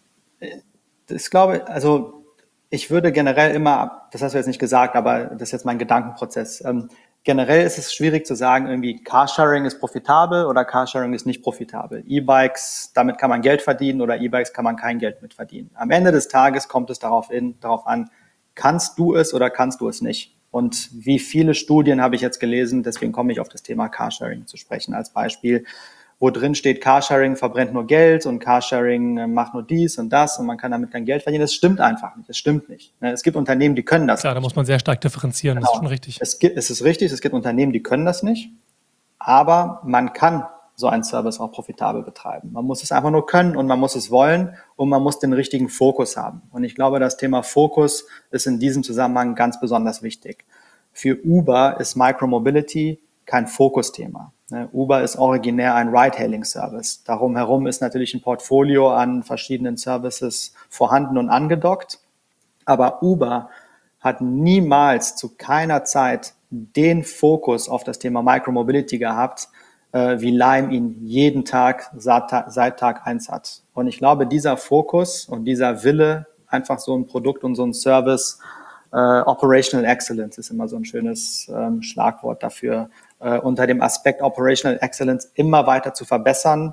das glaube also ich würde generell immer, das hast du jetzt nicht gesagt, aber das ist jetzt mein Gedankenprozess. Generell ist es schwierig zu sagen, irgendwie Carsharing ist profitabel oder Carsharing ist nicht profitabel. E-Bikes, damit kann man Geld verdienen oder E-Bikes kann man kein Geld mit verdienen. Am Ende des Tages kommt es darauf an, kannst du es oder kannst du es nicht? Und wie viele Studien habe ich jetzt gelesen, deswegen komme ich auf das Thema Carsharing zu sprechen als Beispiel, wo drin steht, Carsharing verbrennt nur Geld und Carsharing macht nur dies und das und man kann damit kein Geld verdienen. Das stimmt einfach nicht. Das stimmt nicht. Es gibt Unternehmen, die können das. Klar, da muss man sehr stark differenzieren. Genau. Das ist schon richtig. Es ist richtig, es gibt Unternehmen, die können das nicht, aber man kann so einen Service auch profitabel betreiben. Man muss es einfach nur können und man muss es wollen und man muss den richtigen Fokus haben. Und ich glaube, das Thema Fokus ist in diesem Zusammenhang ganz besonders wichtig. Für Uber ist Micromobility kein Fokusthema. Uber ist originär ein Ride-Hailing-Service. Darum herum ist natürlich ein Portfolio an verschiedenen Services vorhanden und angedockt. Aber Uber hat niemals zu keiner Zeit den Fokus auf das Thema Micromobility gehabt, wie Lime ihn jeden Tag seit Tag 1 hat. Und ich glaube, dieser Fokus und dieser Wille, einfach so ein Produkt und so ein Service, Operational Excellence ist immer so ein schönes Schlagwort dafür, unter dem Aspekt Operational Excellence immer weiter zu verbessern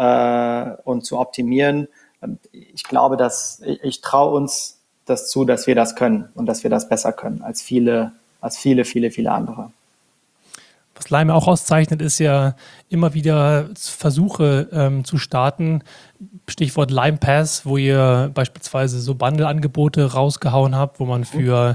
und zu optimieren. Ich glaube, ich traue uns das zu, dass wir das können und dass wir das besser können als viele andere. Was Lime auch auszeichnet, ist ja immer wieder Versuche zu starten. Stichwort Lime Pass, wo ihr beispielsweise so Bundle-Angebote rausgehauen habt, wo man für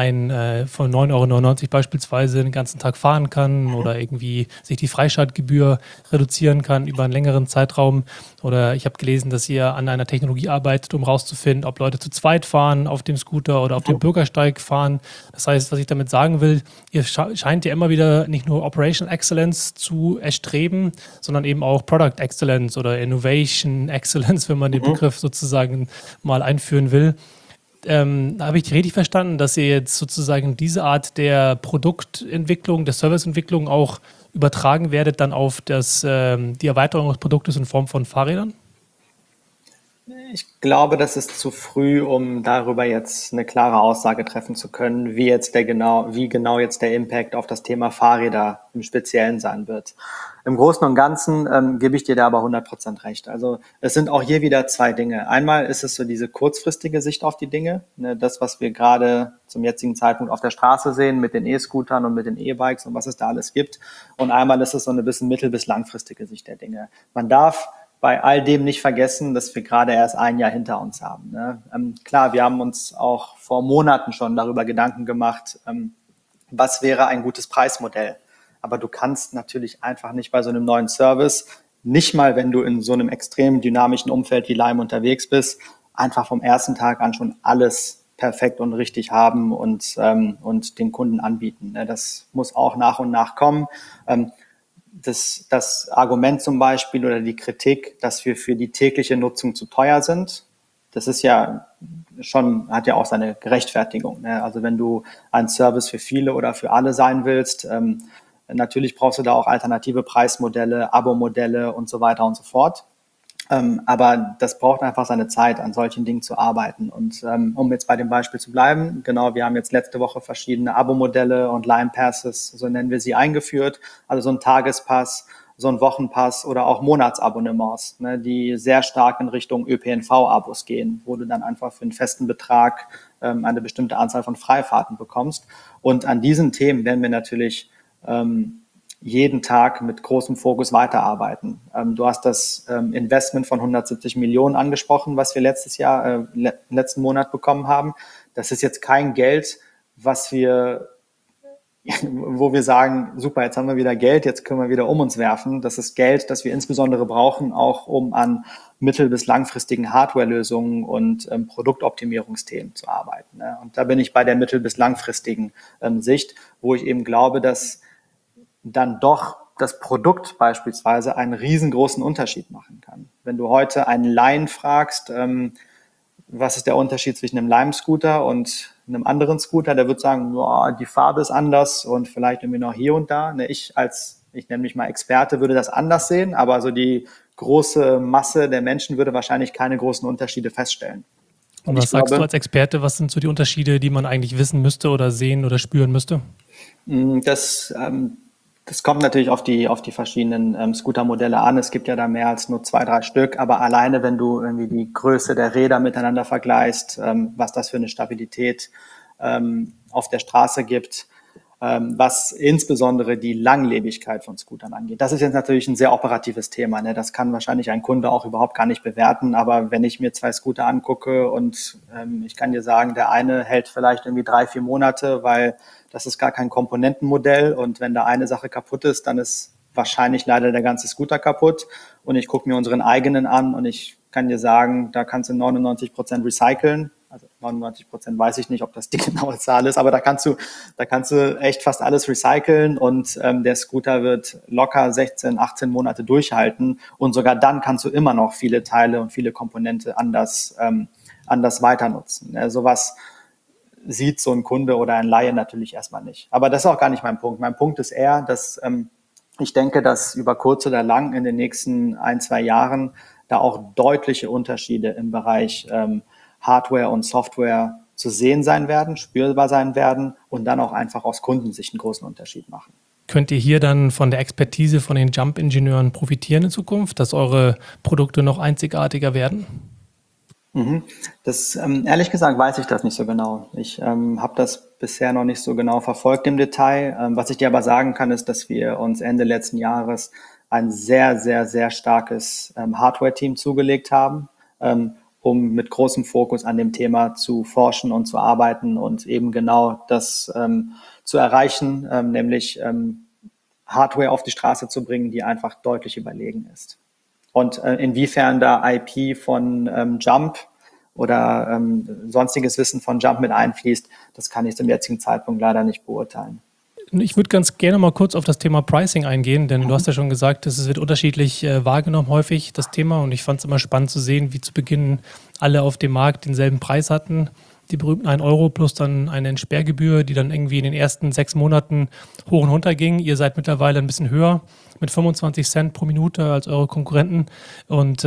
von 9,99 € beispielsweise den ganzen Tag fahren kann oder irgendwie sich die Freischaltgebühr reduzieren kann über einen längeren Zeitraum. Oder ich habe gelesen, dass ihr an einer Technologie arbeitet, um rauszufinden, ob Leute zu zweit fahren auf dem Scooter oder auf dem Bürgersteig fahren. Das heißt, was ich damit sagen will, ihr scheint ja immer wieder nicht nur Operational Excellence zu erstreben, sondern eben auch Product Excellence oder Innovation Excellence, wenn man den Begriff sozusagen mal einführen will. Habe ich richtig verstanden, dass ihr jetzt sozusagen diese Art der Produktentwicklung, der Serviceentwicklung auch übertragen werdet dann auf die Erweiterung des Produktes in Form von Fahrrädern? Ich glaube, das ist zu früh, um darüber jetzt eine klare Aussage treffen zu können, wie genau jetzt der Impact auf das Thema Fahrräder im Speziellen sein wird. Im Großen und Ganzen gebe ich dir da aber 100% recht. Also es sind auch hier wieder zwei Dinge. Einmal ist es so diese kurzfristige Sicht auf die Dinge, ne, das, was wir gerade zum jetzigen Zeitpunkt auf der Straße sehen mit den E-Scootern und mit den E-Bikes und was es da alles gibt. Und einmal ist es so eine bisschen mittel- bis langfristige Sicht der Dinge. Man darf bei all dem nicht vergessen, dass wir gerade erst ein Jahr hinter uns haben. Ne? Klar, wir haben uns auch vor Monaten schon darüber Gedanken gemacht, was wäre ein gutes Preismodell. Aber du kannst natürlich einfach nicht bei so einem neuen Service, nicht mal wenn du in so einem extrem dynamischen Umfeld wie Lime unterwegs bist, einfach vom ersten Tag an schon alles perfekt und richtig haben und den Kunden anbieten. Ne? Das muss auch nach und nach kommen. Das Argument zum Beispiel oder die Kritik, dass wir für die tägliche Nutzung zu teuer sind, das ist ja hat ja auch seine Gerechtfertigung. Ne? Also wenn du ein Service für viele oder für alle sein willst, natürlich brauchst du da auch alternative Preismodelle, Abo-Modelle und so weiter und so fort. Aber das braucht einfach seine Zeit, an solchen Dingen zu arbeiten. Und um jetzt bei dem Beispiel zu bleiben, genau, wir haben jetzt letzte Woche verschiedene Abo-Modelle und Lime Passes, so nennen wir sie, eingeführt. Also so ein Tagespass, so ein Wochenpass oder auch Monatsabonnements, ne, die sehr stark in Richtung ÖPNV-Abos gehen, wo du dann einfach für einen festen Betrag eine bestimmte Anzahl von Freifahrten bekommst. Und an diesen Themen werden wir natürlich jeden Tag mit großem Fokus weiterarbeiten. Du hast das Investment von 170 Millionen angesprochen, was wir letzten Monat bekommen haben. Das ist jetzt kein Geld, was wir wo wir sagen, super, jetzt haben wir wieder Geld, jetzt können wir wieder um uns werfen. Das ist Geld, das wir insbesondere brauchen, auch um an mittel- bis langfristigen Hardware-Lösungen und Produktoptimierungsthemen zu arbeiten. Ne? Und da bin ich bei der mittel- bis langfristigen Sicht, wo ich eben glaube, dass dann doch das Produkt beispielsweise einen riesengroßen Unterschied machen kann. Wenn du heute einen Laien fragst, was ist der Unterschied zwischen einem Lime-Scooter und einem anderen Scooter, der wird sagen, boah, die Farbe ist anders und vielleicht irgendwie noch hier und da. Ich nenne mich mal Experte, würde das anders sehen, aber so die große Masse der Menschen würde wahrscheinlich keine großen Unterschiede feststellen. Und was sagst du als Experte, was sind so die Unterschiede, die man eigentlich wissen müsste oder sehen oder spüren müsste? Das kommt natürlich auf die verschiedenen Scooter-Modelle an. Es gibt ja da mehr als nur 2, 3 Stück, aber alleine, wenn du irgendwie die Größe der Räder miteinander vergleichst, was das für eine Stabilität auf der Straße gibt, was insbesondere die Langlebigkeit von Scootern angeht. Das ist jetzt natürlich ein sehr operatives Thema. Ne? Das kann wahrscheinlich ein Kunde auch überhaupt gar nicht bewerten. Aber wenn ich mir 2 Scooter angucke und ich kann dir sagen, der eine hält vielleicht irgendwie 3, 4 Monate, weil das ist gar kein Komponentenmodell. Und wenn da eine Sache kaputt ist, dann ist wahrscheinlich leider der ganze Scooter kaputt. Und ich gucke mir unseren eigenen an und ich kann dir sagen, da kannst du 99% recyceln. Also 99% weiß ich nicht, ob das die genaue Zahl ist, aber da kannst du echt fast alles recyceln und der Scooter wird locker 16, 18 Monate durchhalten und sogar dann kannst du immer noch viele Teile und viele Komponente anders weiter nutzen. Sowas sieht so ein Kunde oder ein Laie natürlich erstmal nicht. Aber das ist auch gar nicht mein Punkt. Mein Punkt ist eher, dass ich denke, dass über kurz oder lang in den nächsten 1, 2 Jahren da auch deutliche Unterschiede im Bereich Hardware und Software zu sehen sein werden, spürbar sein werden und dann auch einfach aus Kundensicht einen großen Unterschied machen. Könnt ihr hier dann von der Expertise von den Jump-Ingenieuren profitieren in Zukunft, dass eure Produkte noch einzigartiger werden? Das, ehrlich gesagt, weiß ich das nicht so genau. Ich habe das bisher noch nicht so genau verfolgt im Detail. Was ich dir aber sagen kann, ist, dass wir uns Ende letzten Jahres ein sehr, sehr, sehr starkes Hardware-Team zugelegt haben, um mit großem Fokus an dem Thema zu forschen und zu arbeiten und eben genau das zu erreichen, nämlich Hardware auf die Straße zu bringen, die einfach deutlich überlegen ist. Und inwiefern da IP von Jump oder sonstiges Wissen von Jump mit einfließt, das kann ich zum jetzigen Zeitpunkt leider nicht beurteilen. Ich würde ganz gerne mal kurz auf das Thema Pricing eingehen, denn du hast ja schon gesagt, es wird unterschiedlich wahrgenommen häufig, das Thema. Und ich fand es immer spannend zu sehen, wie zu Beginn alle auf dem Markt denselben Preis hatten. Die berühmten 1 Euro plus dann eine Entsperrgebühr, die dann irgendwie in den ersten 6 Monaten hoch und runter ging. Ihr seid mittlerweile ein bisschen höher mit 25 Cent pro Minute als eure Konkurrenten und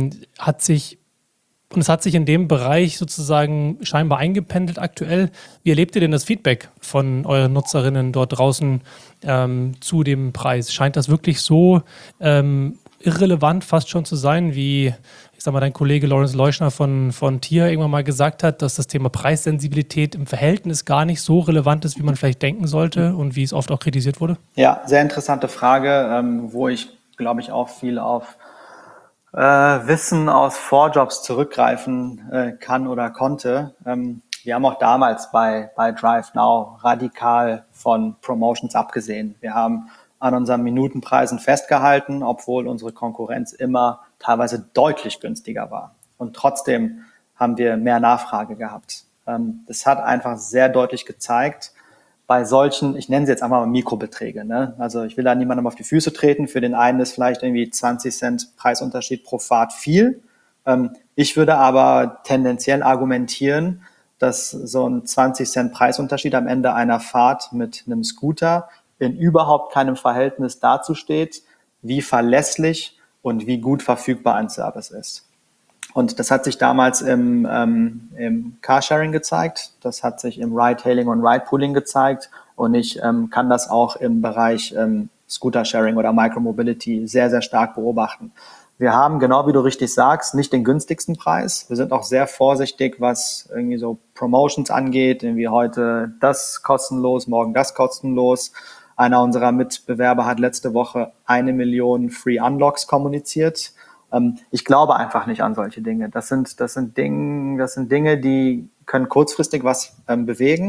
es hat sich in dem Bereich sozusagen scheinbar eingependelt aktuell. Wie erlebt ihr denn das Feedback von euren Nutzerinnen dort draußen zu dem Preis? Scheint das wirklich so irrelevant fast schon zu sein, wie ich sag mal, dein Kollege Lawrence Leuschner von TIER irgendwann mal gesagt hat, dass das Thema Preissensibilität im Verhältnis gar nicht so relevant ist, wie man vielleicht denken sollte und wie es oft auch kritisiert wurde? Ja, sehr interessante Frage, wo ich, glaube ich, auch viel auf Wissen aus Vorjobs zurückgreifen kann oder konnte. Wir haben auch damals bei DriveNow radikal von Promotions abgesehen. Wir haben an unseren Minutenpreisen festgehalten, obwohl unsere Konkurrenz immer teilweise deutlich günstiger war. Und trotzdem haben wir mehr Nachfrage gehabt. Das hat einfach sehr deutlich gezeigt, bei solchen, ich nenne sie jetzt einfach mal Mikrobeträge, ne? Also ich will da niemandem auf die Füße treten. Für den einen ist vielleicht irgendwie 20 Cent Preisunterschied pro Fahrt viel. Ich würde aber tendenziell argumentieren, dass so ein 20 Cent Preisunterschied am Ende einer Fahrt mit einem Scooter in überhaupt keinem Verhältnis dazu steht, wie verlässlich und wie gut verfügbar ein Service ist. Und das hat sich damals im Carsharing gezeigt, das hat sich im Ride-Hailing und Ride-Pooling gezeigt und ich kann das auch im Bereich Scooter-Sharing oder Micromobility sehr, sehr stark beobachten. Wir haben, genau wie du richtig sagst, nicht den günstigsten Preis. Wir sind auch sehr vorsichtig, was irgendwie so Promotions angeht, irgendwie heute das kostenlos, morgen das kostenlos. Einer unserer Mitbewerber hat letzte Woche 1 Million Free Unlocks kommuniziert. Ich glaube einfach nicht an solche Dinge. Das sind Dinge, die können kurzfristig was bewegen.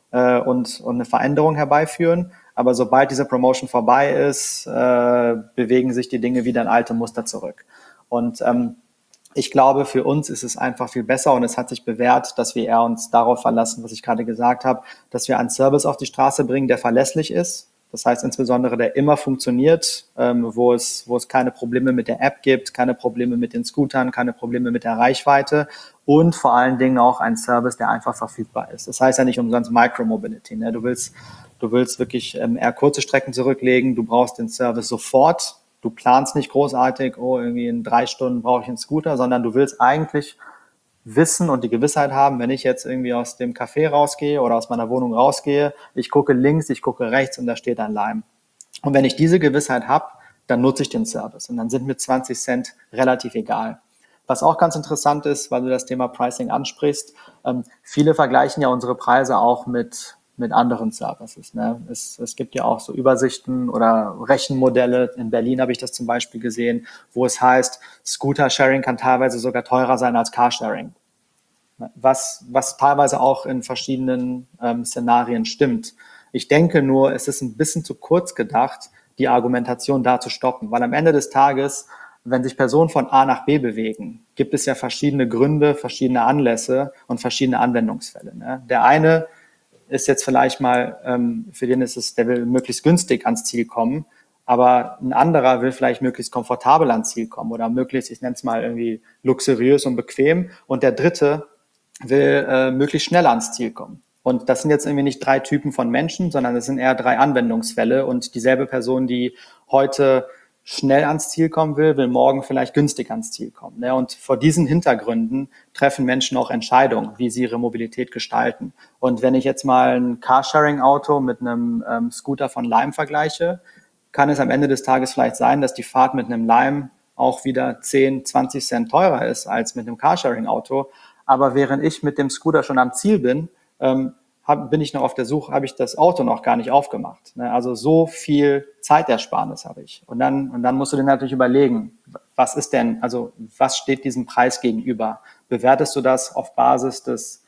und eine Veränderung herbeiführen. Aber sobald diese Promotion vorbei ist, bewegen sich die Dinge wieder in alte Muster zurück. Und ich glaube, für uns ist es einfach viel besser und es hat sich bewährt, dass wir eher uns darauf verlassen, was ich gerade gesagt habe, dass wir einen Service auf die Straße bringen, der verlässlich ist. Das heißt insbesondere, der immer funktioniert, wo es keine Probleme mit der App gibt, keine Probleme mit den Scootern, keine Probleme mit der Reichweite und vor allen Dingen auch ein Service, der einfach verfügbar ist. Das heißt ja nicht umsonst Micromobility. Ne? Du willst wirklich eher kurze Strecken zurücklegen, du brauchst den Service sofort. Du planst nicht großartig, irgendwie in 3 Stunden brauche ich einen Scooter, sondern du willst eigentlich wissen und die Gewissheit haben, wenn ich jetzt irgendwie aus dem Café rausgehe oder aus meiner Wohnung rausgehe, ich gucke links, ich gucke rechts und da steht ein Lime. Und wenn ich diese Gewissheit habe, dann nutze ich den Service und dann sind mir 20 Cent relativ egal. Was auch ganz interessant ist, weil du das Thema Pricing ansprichst, viele vergleichen ja unsere Preise auch mit anderen Services. Ne? Es gibt ja auch so Übersichten oder Rechenmodelle. In Berlin habe ich das zum Beispiel gesehen, wo es heißt, Scooter-Sharing kann teilweise sogar teurer sein als Carsharing. Was teilweise auch in verschiedenen Szenarien stimmt. Ich denke nur, es ist ein bisschen zu kurz gedacht, die Argumentation da zu stoppen, weil am Ende des Tages, wenn sich Personen von A nach B bewegen, gibt es ja verschiedene Gründe, verschiedene Anlässe und verschiedene Anwendungsfälle. Ne? Der eine ist jetzt vielleicht mal, für den ist es, der will möglichst günstig ans Ziel kommen, aber ein anderer will vielleicht möglichst komfortabel ans Ziel kommen oder möglichst, ich nenne es mal irgendwie luxuriös und bequem und der dritte will möglichst schnell ans Ziel kommen. Und das sind jetzt irgendwie nicht 3 Typen von Menschen, sondern es sind eher 3 Anwendungsfälle und dieselbe Person, die heute schnell ans Ziel kommen will morgen vielleicht günstig ans Ziel kommen. Ne? Und vor diesen Hintergründen treffen Menschen auch Entscheidungen, wie sie ihre Mobilität gestalten. Und wenn ich jetzt mal ein Carsharing-Auto mit einem Scooter von Lime vergleiche, kann es am Ende des Tages vielleicht sein, dass die Fahrt mit einem Lime auch wieder 10, 20 Cent teurer ist als mit einem Carsharing-Auto. Aber während ich mit dem Scooter schon am Ziel bin, bin ich noch auf der Suche, habe ich das Auto noch gar nicht aufgemacht. Ne? Also so viel Zeitersparnis habe ich. Und dann musst du dir natürlich überlegen, was ist denn, also was steht diesem Preis gegenüber? Bewertest du das auf Basis des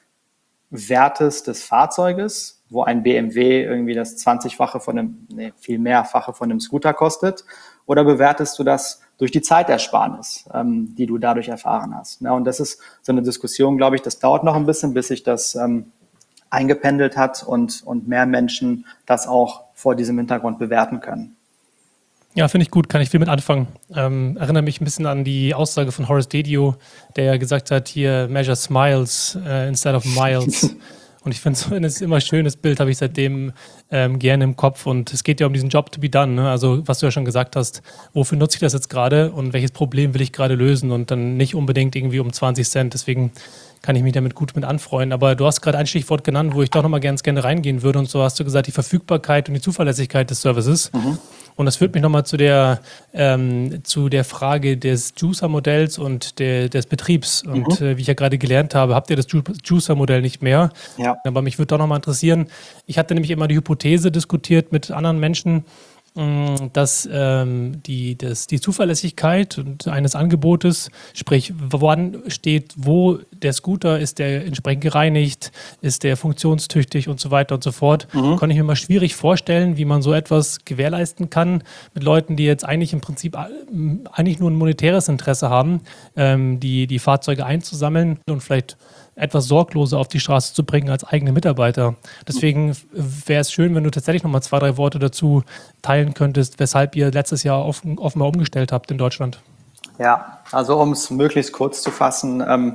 Wertes des Fahrzeuges, wo ein BMW irgendwie das 20-fache viel mehrfache von einem Scooter kostet? Oder bewertest du das durch die Zeitersparnis, die du dadurch erfahren hast? Ne? Und das ist so eine Diskussion, glaube ich, das dauert noch ein bisschen, bis sich das eingependelt hat und mehr Menschen das auch vor diesem Hintergrund bewerten können. Ja, finde ich gut, kann ich viel mit anfangen. Erinnere mich ein bisschen an die Aussage von Horace Dediu, der ja gesagt hat, hier measure smiles instead of miles. Und ich finde es immer ein schönes Bild, habe ich seitdem gerne im Kopf. Und es geht ja um diesen Job to be done. Ne? Also was du ja schon gesagt hast, wofür nutze ich das jetzt gerade und welches Problem will ich gerade lösen und dann nicht unbedingt irgendwie um 20 Cent. Deswegen kann ich mich damit gut mit anfreuen. Aber du hast gerade ein Stichwort genannt, wo ich doch nochmal ganz gerne reingehen würde. Und so hast du gesagt, die Verfügbarkeit und die Zuverlässigkeit des Services. Mhm. Und das führt mich nochmal zu der Frage des Juicer-Modells und des Betriebs. Und wie ich ja gerade gelernt habe, habt ihr das Juicer-Modell nicht mehr. Ja. Aber mich würde doch nochmal interessieren, ich hatte nämlich immer die Hypothese diskutiert mit anderen Menschen, dass die Zuverlässigkeit eines Angebotes, sprich, wann steht, wo der Scooter, ist der entsprechend gereinigt, ist der funktionstüchtig und so weiter und so fort, kann ich mir mal schwierig vorstellen, wie man so etwas gewährleisten kann mit Leuten, die jetzt eigentlich im Prinzip eigentlich nur ein monetäres Interesse haben, die Fahrzeuge einzusammeln und vielleicht etwas sorgloser auf die Straße zu bringen als eigene Mitarbeiter. Deswegen wäre es schön, wenn du tatsächlich nochmal 2, 3 Worte dazu teilen könntest, weshalb ihr letztes Jahr offenbar umgestellt habt in Deutschland. Ja, also um es möglichst kurz zu fassen,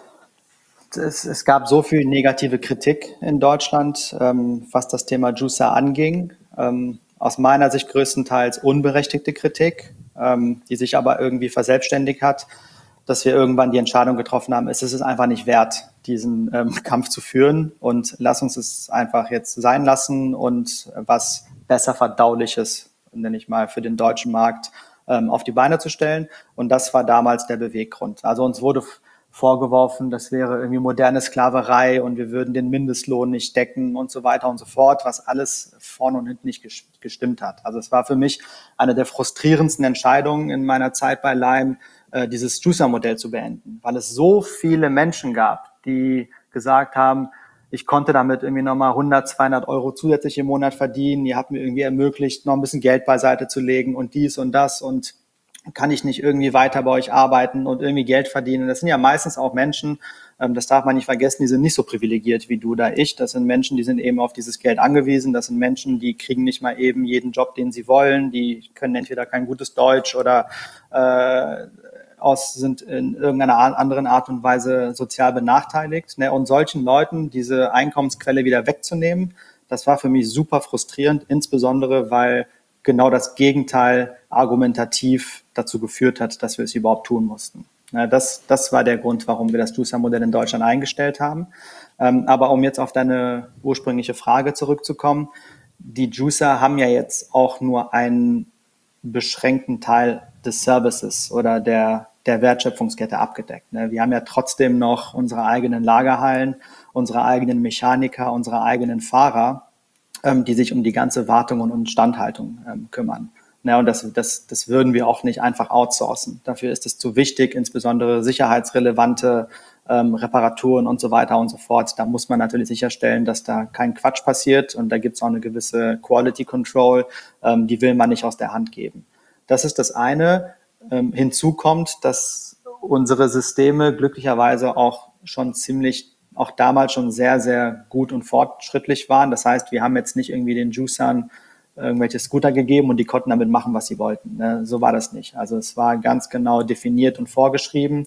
es gab so viel negative Kritik in Deutschland, was das Thema Juicer anging. Aus meiner Sicht größtenteils unberechtigte Kritik, die sich aber irgendwie verselbstständigt hat, dass wir irgendwann die Entscheidung getroffen haben, es ist es einfach nicht wert, diesen Kampf zu führen und lass uns es einfach jetzt sein lassen und was besser Verdauliches, nenne ich mal, für den deutschen Markt auf die Beine zu stellen. Und das war damals der Beweggrund. Also uns wurde vorgeworfen, das wäre irgendwie moderne Sklaverei und wir würden den Mindestlohn nicht decken und so weiter und so fort, was alles vorne und hinten nicht gestimmt hat. Also es war für mich eine der frustrierendsten Entscheidungen in meiner Zeit bei Lime, dieses Juicer-Modell zu beenden, weil es so viele Menschen gab, die gesagt haben, Ich konnte damit irgendwie nochmal 100, 200 Euro zusätzlich im Monat verdienen. Ihr habt mir irgendwie ermöglicht, noch ein bisschen Geld beiseite zu legen und dies und das und kann ich nicht irgendwie weiter bei euch arbeiten und irgendwie Geld verdienen? Das sind ja meistens auch Menschen, das darf man nicht vergessen, die sind nicht so privilegiert wie du oder ich. Das sind Menschen, die sind eben auf dieses Geld angewiesen. Das sind Menschen, die kriegen nicht mal eben jeden Job, den sie wollen. Die können entweder kein gutes Deutsch oder sind in irgendeiner anderen Art und Weise sozial benachteiligt. Ne? Und solchen Leuten diese Einkommensquelle wieder wegzunehmen, das war für mich super frustrierend, insbesondere weil genau das Gegenteil argumentativ dazu geführt hat, dass wir es überhaupt tun mussten. Das war der Grund, warum wir das Juicer-Modell in Deutschland eingestellt haben. Aber um jetzt auf deine ursprüngliche Frage zurückzukommen, die Juicer haben ja jetzt auch nur einen beschränkten Teil des Services oder der Wertschöpfungskette abgedeckt. Wir haben ja trotzdem noch unsere eigenen Lagerhallen, unsere eigenen Mechaniker, unsere eigenen Fahrer, die sich um die ganze Wartung und Instandhaltung kümmern. Und das würden wir auch nicht einfach outsourcen. Dafür ist es zu wichtig, insbesondere sicherheitsrelevante Reparaturen und so weiter und so fort. Da muss man natürlich sicherstellen, dass da kein Quatsch passiert und da gibt es auch eine gewisse Quality Control, die will man nicht aus der Hand geben. Das ist das eine. Hinzu kommt, dass unsere Systeme glücklicherweise auch damals schon sehr, sehr gut und fortschrittlich waren. Das heißt, wir haben jetzt nicht irgendwie den Juicern irgendwelche Scooter gegeben und die konnten damit machen, was sie wollten. So war das nicht. Also es war ganz genau definiert und vorgeschrieben,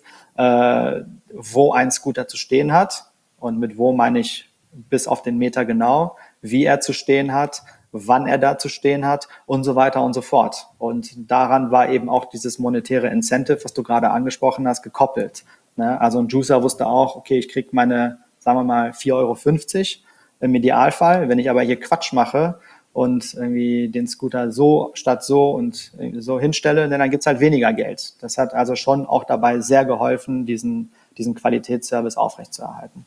wo ein Scooter zu stehen hat. Und mit wo meine ich bis auf den Meter genau, wie er zu stehen hat, wann er da zu stehen hat und so weiter und so fort. Und daran war eben auch dieses monetäre Incentive, was du gerade angesprochen hast, gekoppelt. Also ein Juicer wusste auch, okay, ich kriege meine, sagen wir mal, 4,50 € im Idealfall. Wenn ich aber hier Quatsch mache und irgendwie den Scooter so statt so und so hinstelle, dann gibt es halt weniger Geld. Das hat also schon auch dabei sehr geholfen, diesen Qualitätsservice aufrechtzuerhalten.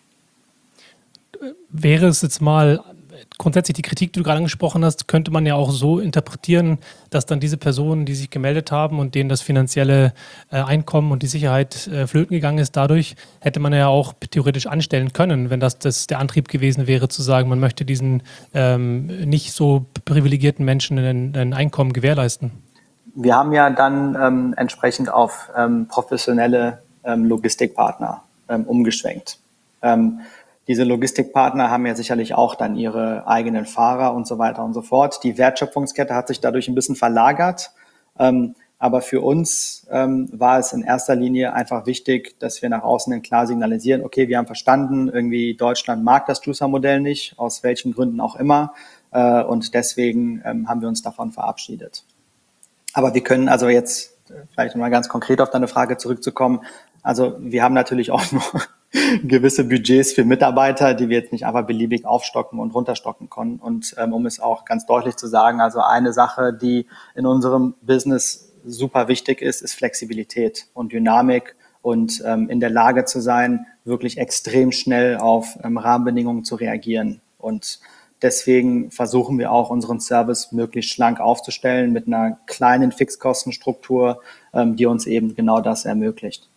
Wäre es jetzt mal grundsätzlich die Kritik, die du gerade angesprochen hast, könnte man ja auch so interpretieren, dass dann diese Personen, die sich gemeldet haben und denen das finanzielle Einkommen und die Sicherheit flöten gegangen ist, dadurch hätte man ja auch theoretisch anstellen können, wenn das der Antrieb gewesen wäre, zu sagen, man möchte diesen nicht so privilegierten Menschen ein Einkommen gewährleisten. Wir haben ja dann entsprechend auf professionelle Logistikpartner umgeschwenkt. Diese Logistikpartner haben ja sicherlich auch dann ihre eigenen Fahrer und so weiter und so fort. Die Wertschöpfungskette hat sich dadurch ein bisschen verlagert. Aber für uns war es in erster Linie einfach wichtig, dass wir nach außen hin klar signalisieren, okay, wir haben verstanden, irgendwie Deutschland mag das Juicer-Modell nicht, aus welchen Gründen auch immer. Und deswegen haben wir uns davon verabschiedet. Aber wir können also jetzt vielleicht mal ganz konkret auf deine Frage zurückzukommen. Also wir haben natürlich auch noch gewisse Budgets für Mitarbeiter, die wir jetzt nicht einfach beliebig aufstocken und runterstocken können. Und um es auch ganz deutlich zu sagen, also eine Sache, die in unserem Business super wichtig ist, ist Flexibilität und Dynamik und in der Lage zu sein, wirklich extrem schnell auf Rahmenbedingungen zu reagieren. Und deswegen versuchen wir auch, unseren Service möglichst schlank aufzustellen mit einer kleinen Fixkostenstruktur, die uns eben genau das ermöglicht.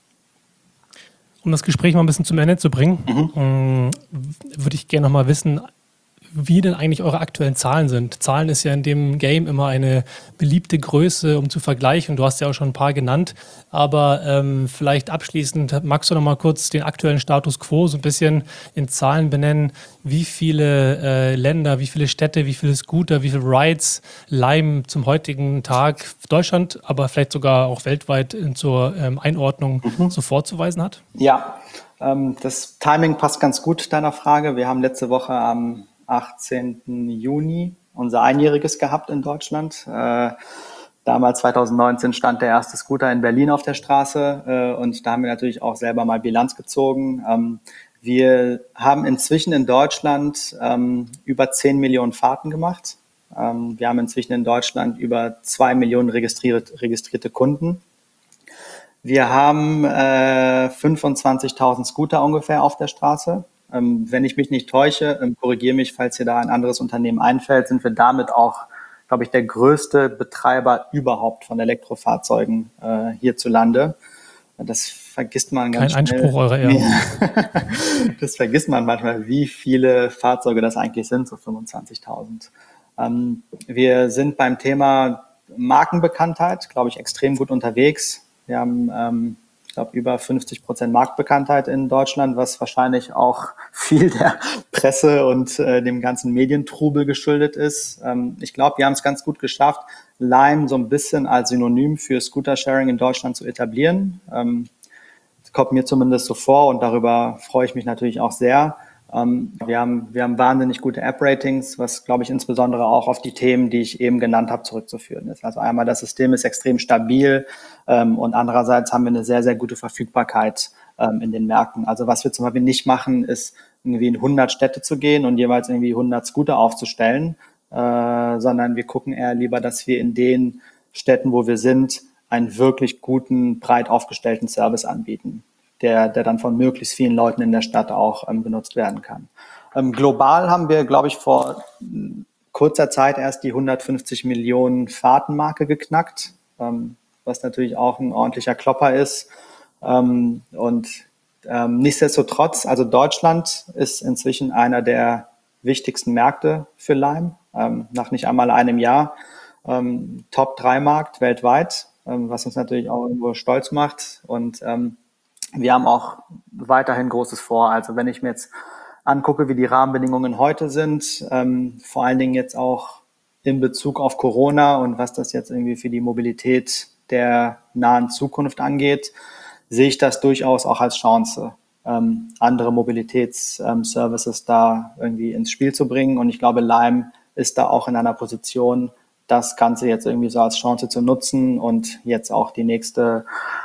Um das Gespräch mal ein bisschen zum Ende zu bringen, würde ich gerne noch mal wissen, wie denn eigentlich eure aktuellen Zahlen sind. Zahlen ist ja in dem Game immer eine beliebte Größe, um zu vergleichen. Du hast ja auch schon ein paar genannt. Aber vielleicht abschließend, magst du noch mal kurz den aktuellen Status quo so ein bisschen in Zahlen benennen? Wie viele Länder, wie viele Städte, wie viele Scooter, wie viele Rides Lime zum heutigen Tag Deutschland, aber vielleicht sogar auch weltweit zur Einordnung so vorzuweisen hat? Ja, das Timing passt ganz gut deiner Frage. Wir haben letzte Woche am 18. Juni unser Einjähriges gehabt in Deutschland. Damals 2019 stand der erste Scooter in Berlin auf der Straße und da haben wir natürlich auch selber mal Bilanz gezogen. Wir haben inzwischen in Deutschland über 10 Millionen Fahrten gemacht. Wir haben inzwischen in Deutschland über 2 Millionen registrierte Kunden. Wir haben 25.000 Scooter ungefähr auf der Straße. Wenn ich mich nicht täusche, korrigiere mich, falls dir da ein anderes Unternehmen einfällt, sind wir damit auch, glaube ich, der größte Betreiber überhaupt von Elektrofahrzeugen hierzulande. Das vergisst man Kein ganz schnell. Einspruch eurer Ehren. Das vergisst man manchmal, wie viele Fahrzeuge das eigentlich sind, so 25.000. Wir sind beim Thema Markenbekanntheit, glaube ich, extrem gut unterwegs. Wir haben, ich glaube, über 50% Marktbekanntheit in Deutschland, was wahrscheinlich auch viel der Presse und dem ganzen Medientrubel geschuldet ist. Ich glaube, wir haben es ganz gut geschafft, Lime so ein bisschen als Synonym für Scooter-Sharing in Deutschland zu etablieren. Das kommt mir zumindest so vor und darüber freue ich mich natürlich auch sehr. Wir haben wahnsinnig gute App-Ratings, was, glaube ich, insbesondere auch auf die Themen, die ich eben genannt habe, zurückzuführen ist. Also einmal, das System ist extrem stabil und andererseits haben wir eine sehr, sehr gute Verfügbarkeit in den Märkten. Also was wir zum Beispiel nicht machen, ist irgendwie in 100 Städte zu gehen und jeweils irgendwie 100 Scooter aufzustellen, sondern wir gucken eher lieber, dass wir in den Städten, wo wir sind, einen wirklich guten, breit aufgestellten Service anbieten, der dann von möglichst vielen Leuten in der Stadt auch genutzt werden kann. Global haben wir, glaube ich, vor kurzer Zeit erst die 150 Millionen Fahrtenmarke geknackt, was natürlich auch ein ordentlicher Klopper ist. Nichtsdestotrotz, also Deutschland ist inzwischen einer der wichtigsten Märkte für Lime, nach nicht einmal einem Jahr. Top-3-Markt weltweit, was uns natürlich auch irgendwo stolz macht. Und wir haben auch weiterhin Großes vor. Also wenn ich mir jetzt angucke, wie die Rahmenbedingungen heute sind, vor allen Dingen jetzt auch in Bezug auf Corona und was das jetzt irgendwie für die Mobilität der nahen Zukunft angeht, sehe ich das durchaus auch als Chance, andere Mobilitätsservices da irgendwie ins Spiel zu bringen. Und ich glaube, Lime ist da auch in einer Position, das Ganze jetzt irgendwie so als Chance zu nutzen und jetzt auch die nächste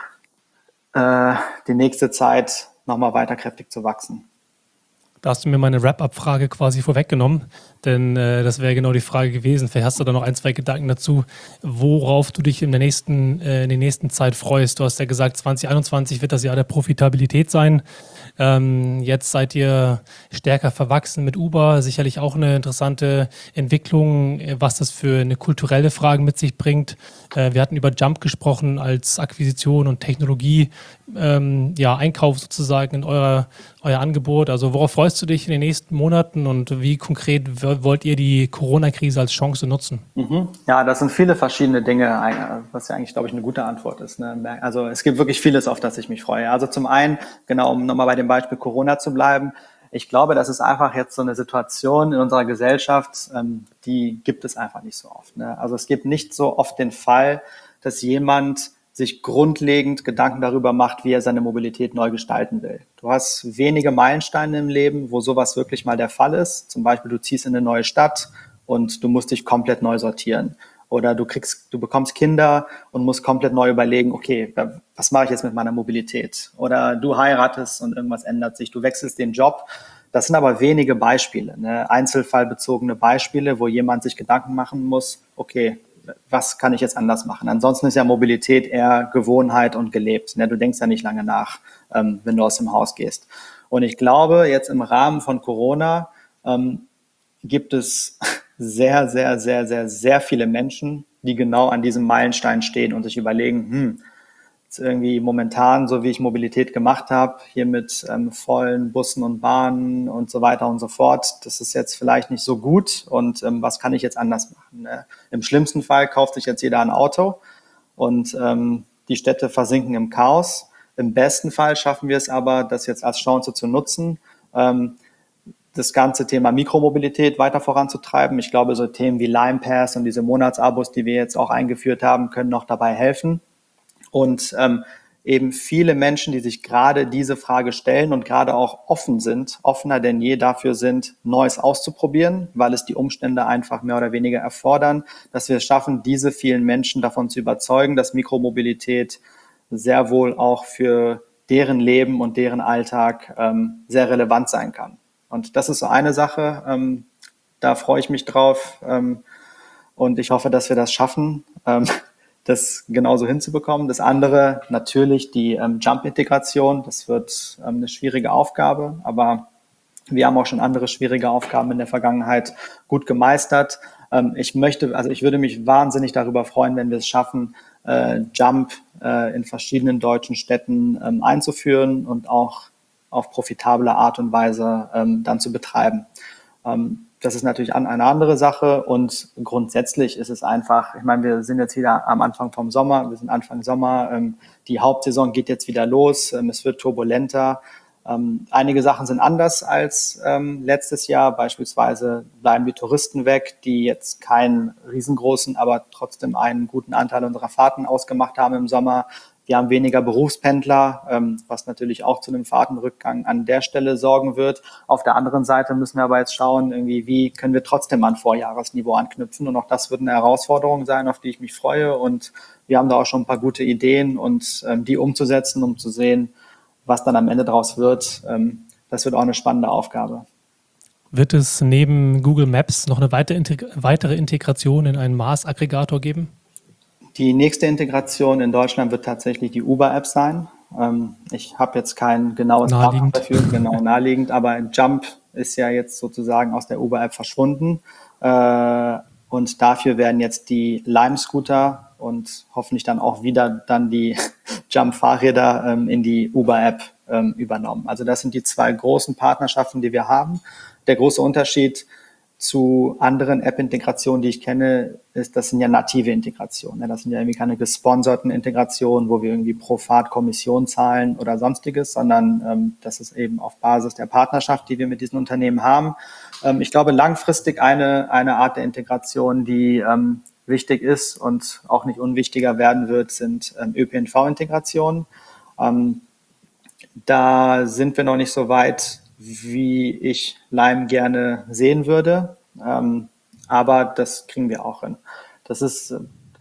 Zeit nochmal weiter kräftig zu wachsen. Da hast du mir meine Wrap-up-Frage quasi vorweggenommen, denn das wäre genau die Frage gewesen. Vielleicht hast du da noch ein, zwei Gedanken dazu, worauf du dich in der nächsten Zeit freust. Du hast ja gesagt, 2021 wird das Jahr der Profitabilität sein. Jetzt seid ihr stärker verwachsen mit Uber, sicherlich auch eine interessante Entwicklung, was das für eine kulturelle Frage mit sich bringt. Wir hatten über Jump gesprochen als Akquisition und Technologie, Einkauf sozusagen in euer Angebot. Also worauf freust du dich in den nächsten Monaten und wie konkret wollt ihr die Corona-Krise als Chance nutzen? Ja, das sind viele verschiedene Dinge, was ja eigentlich, glaube ich, eine gute Antwort ist. Ne? Also es gibt wirklich vieles, auf das ich mich freue. Also zum einen, genau, um nochmal bei dem Beispiel Corona zu bleiben, ich glaube, das ist einfach jetzt so eine Situation in unserer Gesellschaft, die gibt es einfach nicht so oft. Ne? Also es gibt nicht so oft den Fall, dass jemand sich grundlegend Gedanken darüber macht, wie er seine Mobilität neu gestalten will. Du hast wenige Meilensteine im Leben, wo sowas wirklich mal der Fall ist. Zum Beispiel, du ziehst in eine neue Stadt und du musst dich komplett neu sortieren. Oder du bekommst Kinder und musst komplett neu überlegen, okay, was mache ich jetzt mit meiner Mobilität? Oder du heiratest und irgendwas ändert sich, du wechselst den Job. Das sind aber wenige Beispiele, ne? Einzelfallbezogene Beispiele, wo jemand sich Gedanken machen muss, okay, was kann ich jetzt anders machen? Ansonsten ist ja Mobilität eher Gewohnheit und gelebt. Ne? Du denkst ja nicht lange nach, wenn du aus dem Haus gehst. Und ich glaube, jetzt im Rahmen von Corona gibt es sehr, sehr, sehr, sehr, sehr viele Menschen, die genau an diesem Meilenstein stehen und sich überlegen, jetzt irgendwie momentan, so wie ich Mobilität gemacht habe, hier mit vollen Bussen und Bahnen und so weiter und so fort, das ist jetzt vielleicht nicht so gut und was kann ich jetzt anders machen? Ne? Im schlimmsten Fall kauft sich jetzt jeder ein Auto und die Städte versinken im Chaos. Im besten Fall schaffen wir es aber, das jetzt als Chance zu nutzen, das ganze Thema Mikromobilität weiter voranzutreiben. Ich glaube, so Themen wie Lime Pass und diese Monatsabos, die wir jetzt auch eingeführt haben, können noch dabei helfen. Und eben viele Menschen, die sich gerade diese Frage stellen und gerade auch offen sind, offener denn je dafür sind, Neues auszuprobieren, weil es die Umstände einfach mehr oder weniger erfordern, dass wir es schaffen, diese vielen Menschen davon zu überzeugen, dass Mikromobilität sehr wohl auch für deren Leben und deren Alltag sehr relevant sein kann. Und das ist so eine Sache, da freue ich mich drauf und ich hoffe, dass wir das schaffen, das genauso hinzubekommen. Das andere natürlich die Jump-Integration. Das wird eine schwierige Aufgabe, aber wir haben auch schon andere schwierige Aufgaben in der Vergangenheit gut gemeistert. Ich würde mich wahnsinnig darüber freuen, wenn wir es schaffen, Jump in verschiedenen deutschen Städten einzuführen und auch auf profitable Art und Weise dann zu betreiben. Das ist natürlich eine andere Sache und grundsätzlich ist es einfach, ich meine, wir sind jetzt wieder am Anfang vom Sommer, wir sind Anfang Sommer, die Hauptsaison geht jetzt wieder los, es wird turbulenter. Einige Sachen sind anders als letztes Jahr, beispielsweise bleiben die Touristen weg, die jetzt keinen riesengroßen, aber trotzdem einen guten Anteil unserer Fahrten ausgemacht haben im Sommer. Wir haben weniger Berufspendler, was natürlich auch zu einem Fahrtenrückgang an der Stelle sorgen wird. Auf der anderen Seite müssen wir aber jetzt schauen, irgendwie, wie können wir trotzdem an Vorjahresniveau anknüpfen. Und auch das wird eine Herausforderung sein, auf die ich mich freue. Und wir haben da auch schon ein paar gute Ideen und die umzusetzen, um zu sehen, was dann am Ende daraus wird. Das wird auch eine spannende Aufgabe. Wird es neben Google Maps noch eine weitere Integration in einen Maßaggregator geben? Die nächste Integration in Deutschland wird tatsächlich die Uber-App sein. Ich habe jetzt kein genaues Datum dafür, genau naheliegend, aber Jump ist ja jetzt sozusagen aus der Uber-App verschwunden. Und dafür werden jetzt die Lime-Scooter und hoffentlich dann auch wieder dann die Jump-Fahrräder in die Uber-App übernommen. Also das sind die zwei großen Partnerschaften, die wir haben. Der große Unterschied zu anderen App-Integrationen, die ich kenne, ist, das sind ja native Integrationen. Das sind ja irgendwie keine gesponserten Integrationen, wo wir irgendwie pro Fahrt Kommission zahlen oder sonstiges, sondern das ist eben auf Basis der Partnerschaft, die wir mit diesen Unternehmen haben. Ich glaube, langfristig eine Art der Integration, die wichtig ist und auch nicht unwichtiger werden wird, sind ÖPNV-Integrationen. Da sind wir noch nicht so weit, wie ich Lime gerne sehen würde. Aber das kriegen wir auch hin. Das ist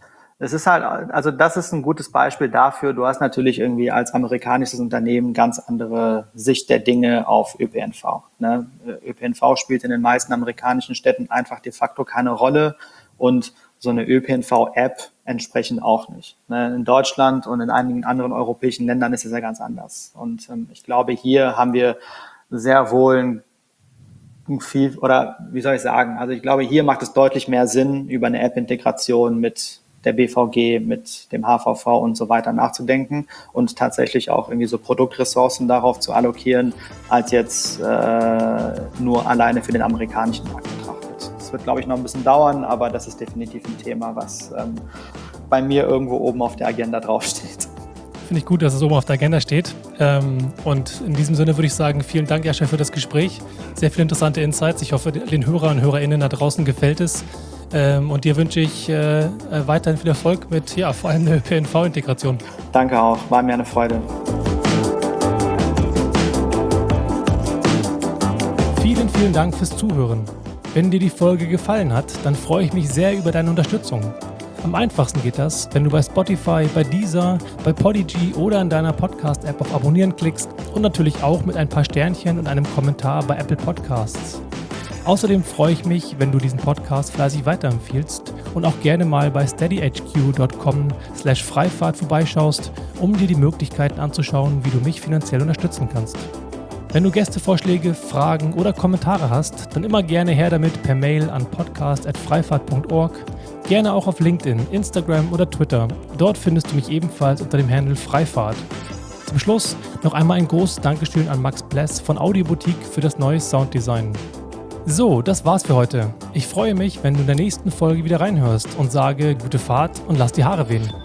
ein gutes Beispiel dafür. Du hast natürlich irgendwie als amerikanisches Unternehmen ganz andere Sicht der Dinge auf ÖPNV. Ne? ÖPNV spielt in den meisten amerikanischen Städten einfach de facto keine Rolle und so eine ÖPNV-App entsprechend auch nicht. Ne? In Deutschland und in einigen anderen europäischen Ländern ist es ja ganz anders. Und ich glaube, hier haben wir sehr wohl viel, oder wie soll ich sagen, also ich glaube, hier macht es deutlich mehr Sinn, über eine App-Integration mit der BVG, mit dem HVV und so weiter nachzudenken und tatsächlich auch irgendwie so Produktressourcen darauf zu allokieren, als jetzt nur alleine für den amerikanischen Markt betrachtet. Das wird, glaube ich, noch ein bisschen dauern, aber das ist definitiv ein Thema, was bei mir irgendwo oben auf der Agenda draufsteht. Finde ich gut, dass es oben auf der Agenda steht. Und in diesem Sinne würde ich sagen, vielen Dank, Jascha, für das Gespräch. Sehr viele interessante Insights. Ich hoffe, den Hörern und HörerInnen da draußen gefällt es. Und dir wünsche ich weiterhin viel Erfolg mit vor allem der ÖPNV-Integration. Danke auch, war mir eine Freude. Vielen, vielen Dank fürs Zuhören. Wenn dir die Folge gefallen hat, dann freue ich mich sehr über deine Unterstützung. Am einfachsten geht das, wenn du bei Spotify, bei Deezer, bei Podigy oder in deiner Podcast-App auf Abonnieren klickst und natürlich auch mit ein paar Sternchen und einem Kommentar bei Apple Podcasts. Außerdem freue ich mich, wenn du diesen Podcast fleißig weiterempfiehlst und auch gerne mal bei steadyhq.com/Freifahrt vorbeischaust, um dir die Möglichkeiten anzuschauen, wie du mich finanziell unterstützen kannst. Wenn du Gästevorschläge, Fragen oder Kommentare hast, dann immer gerne her damit per Mail an podcast@freifahrt.org. Gerne auch auf LinkedIn, Instagram oder Twitter. Dort findest du mich ebenfalls unter dem Handle Freifahrt. Zum Schluss noch einmal ein großes Dankeschön an Max Bless von Audioboutique für das neue Sounddesign. So, das war's für heute. Ich freue mich, wenn du in der nächsten Folge wieder reinhörst und sage gute Fahrt und lass die Haare wehen.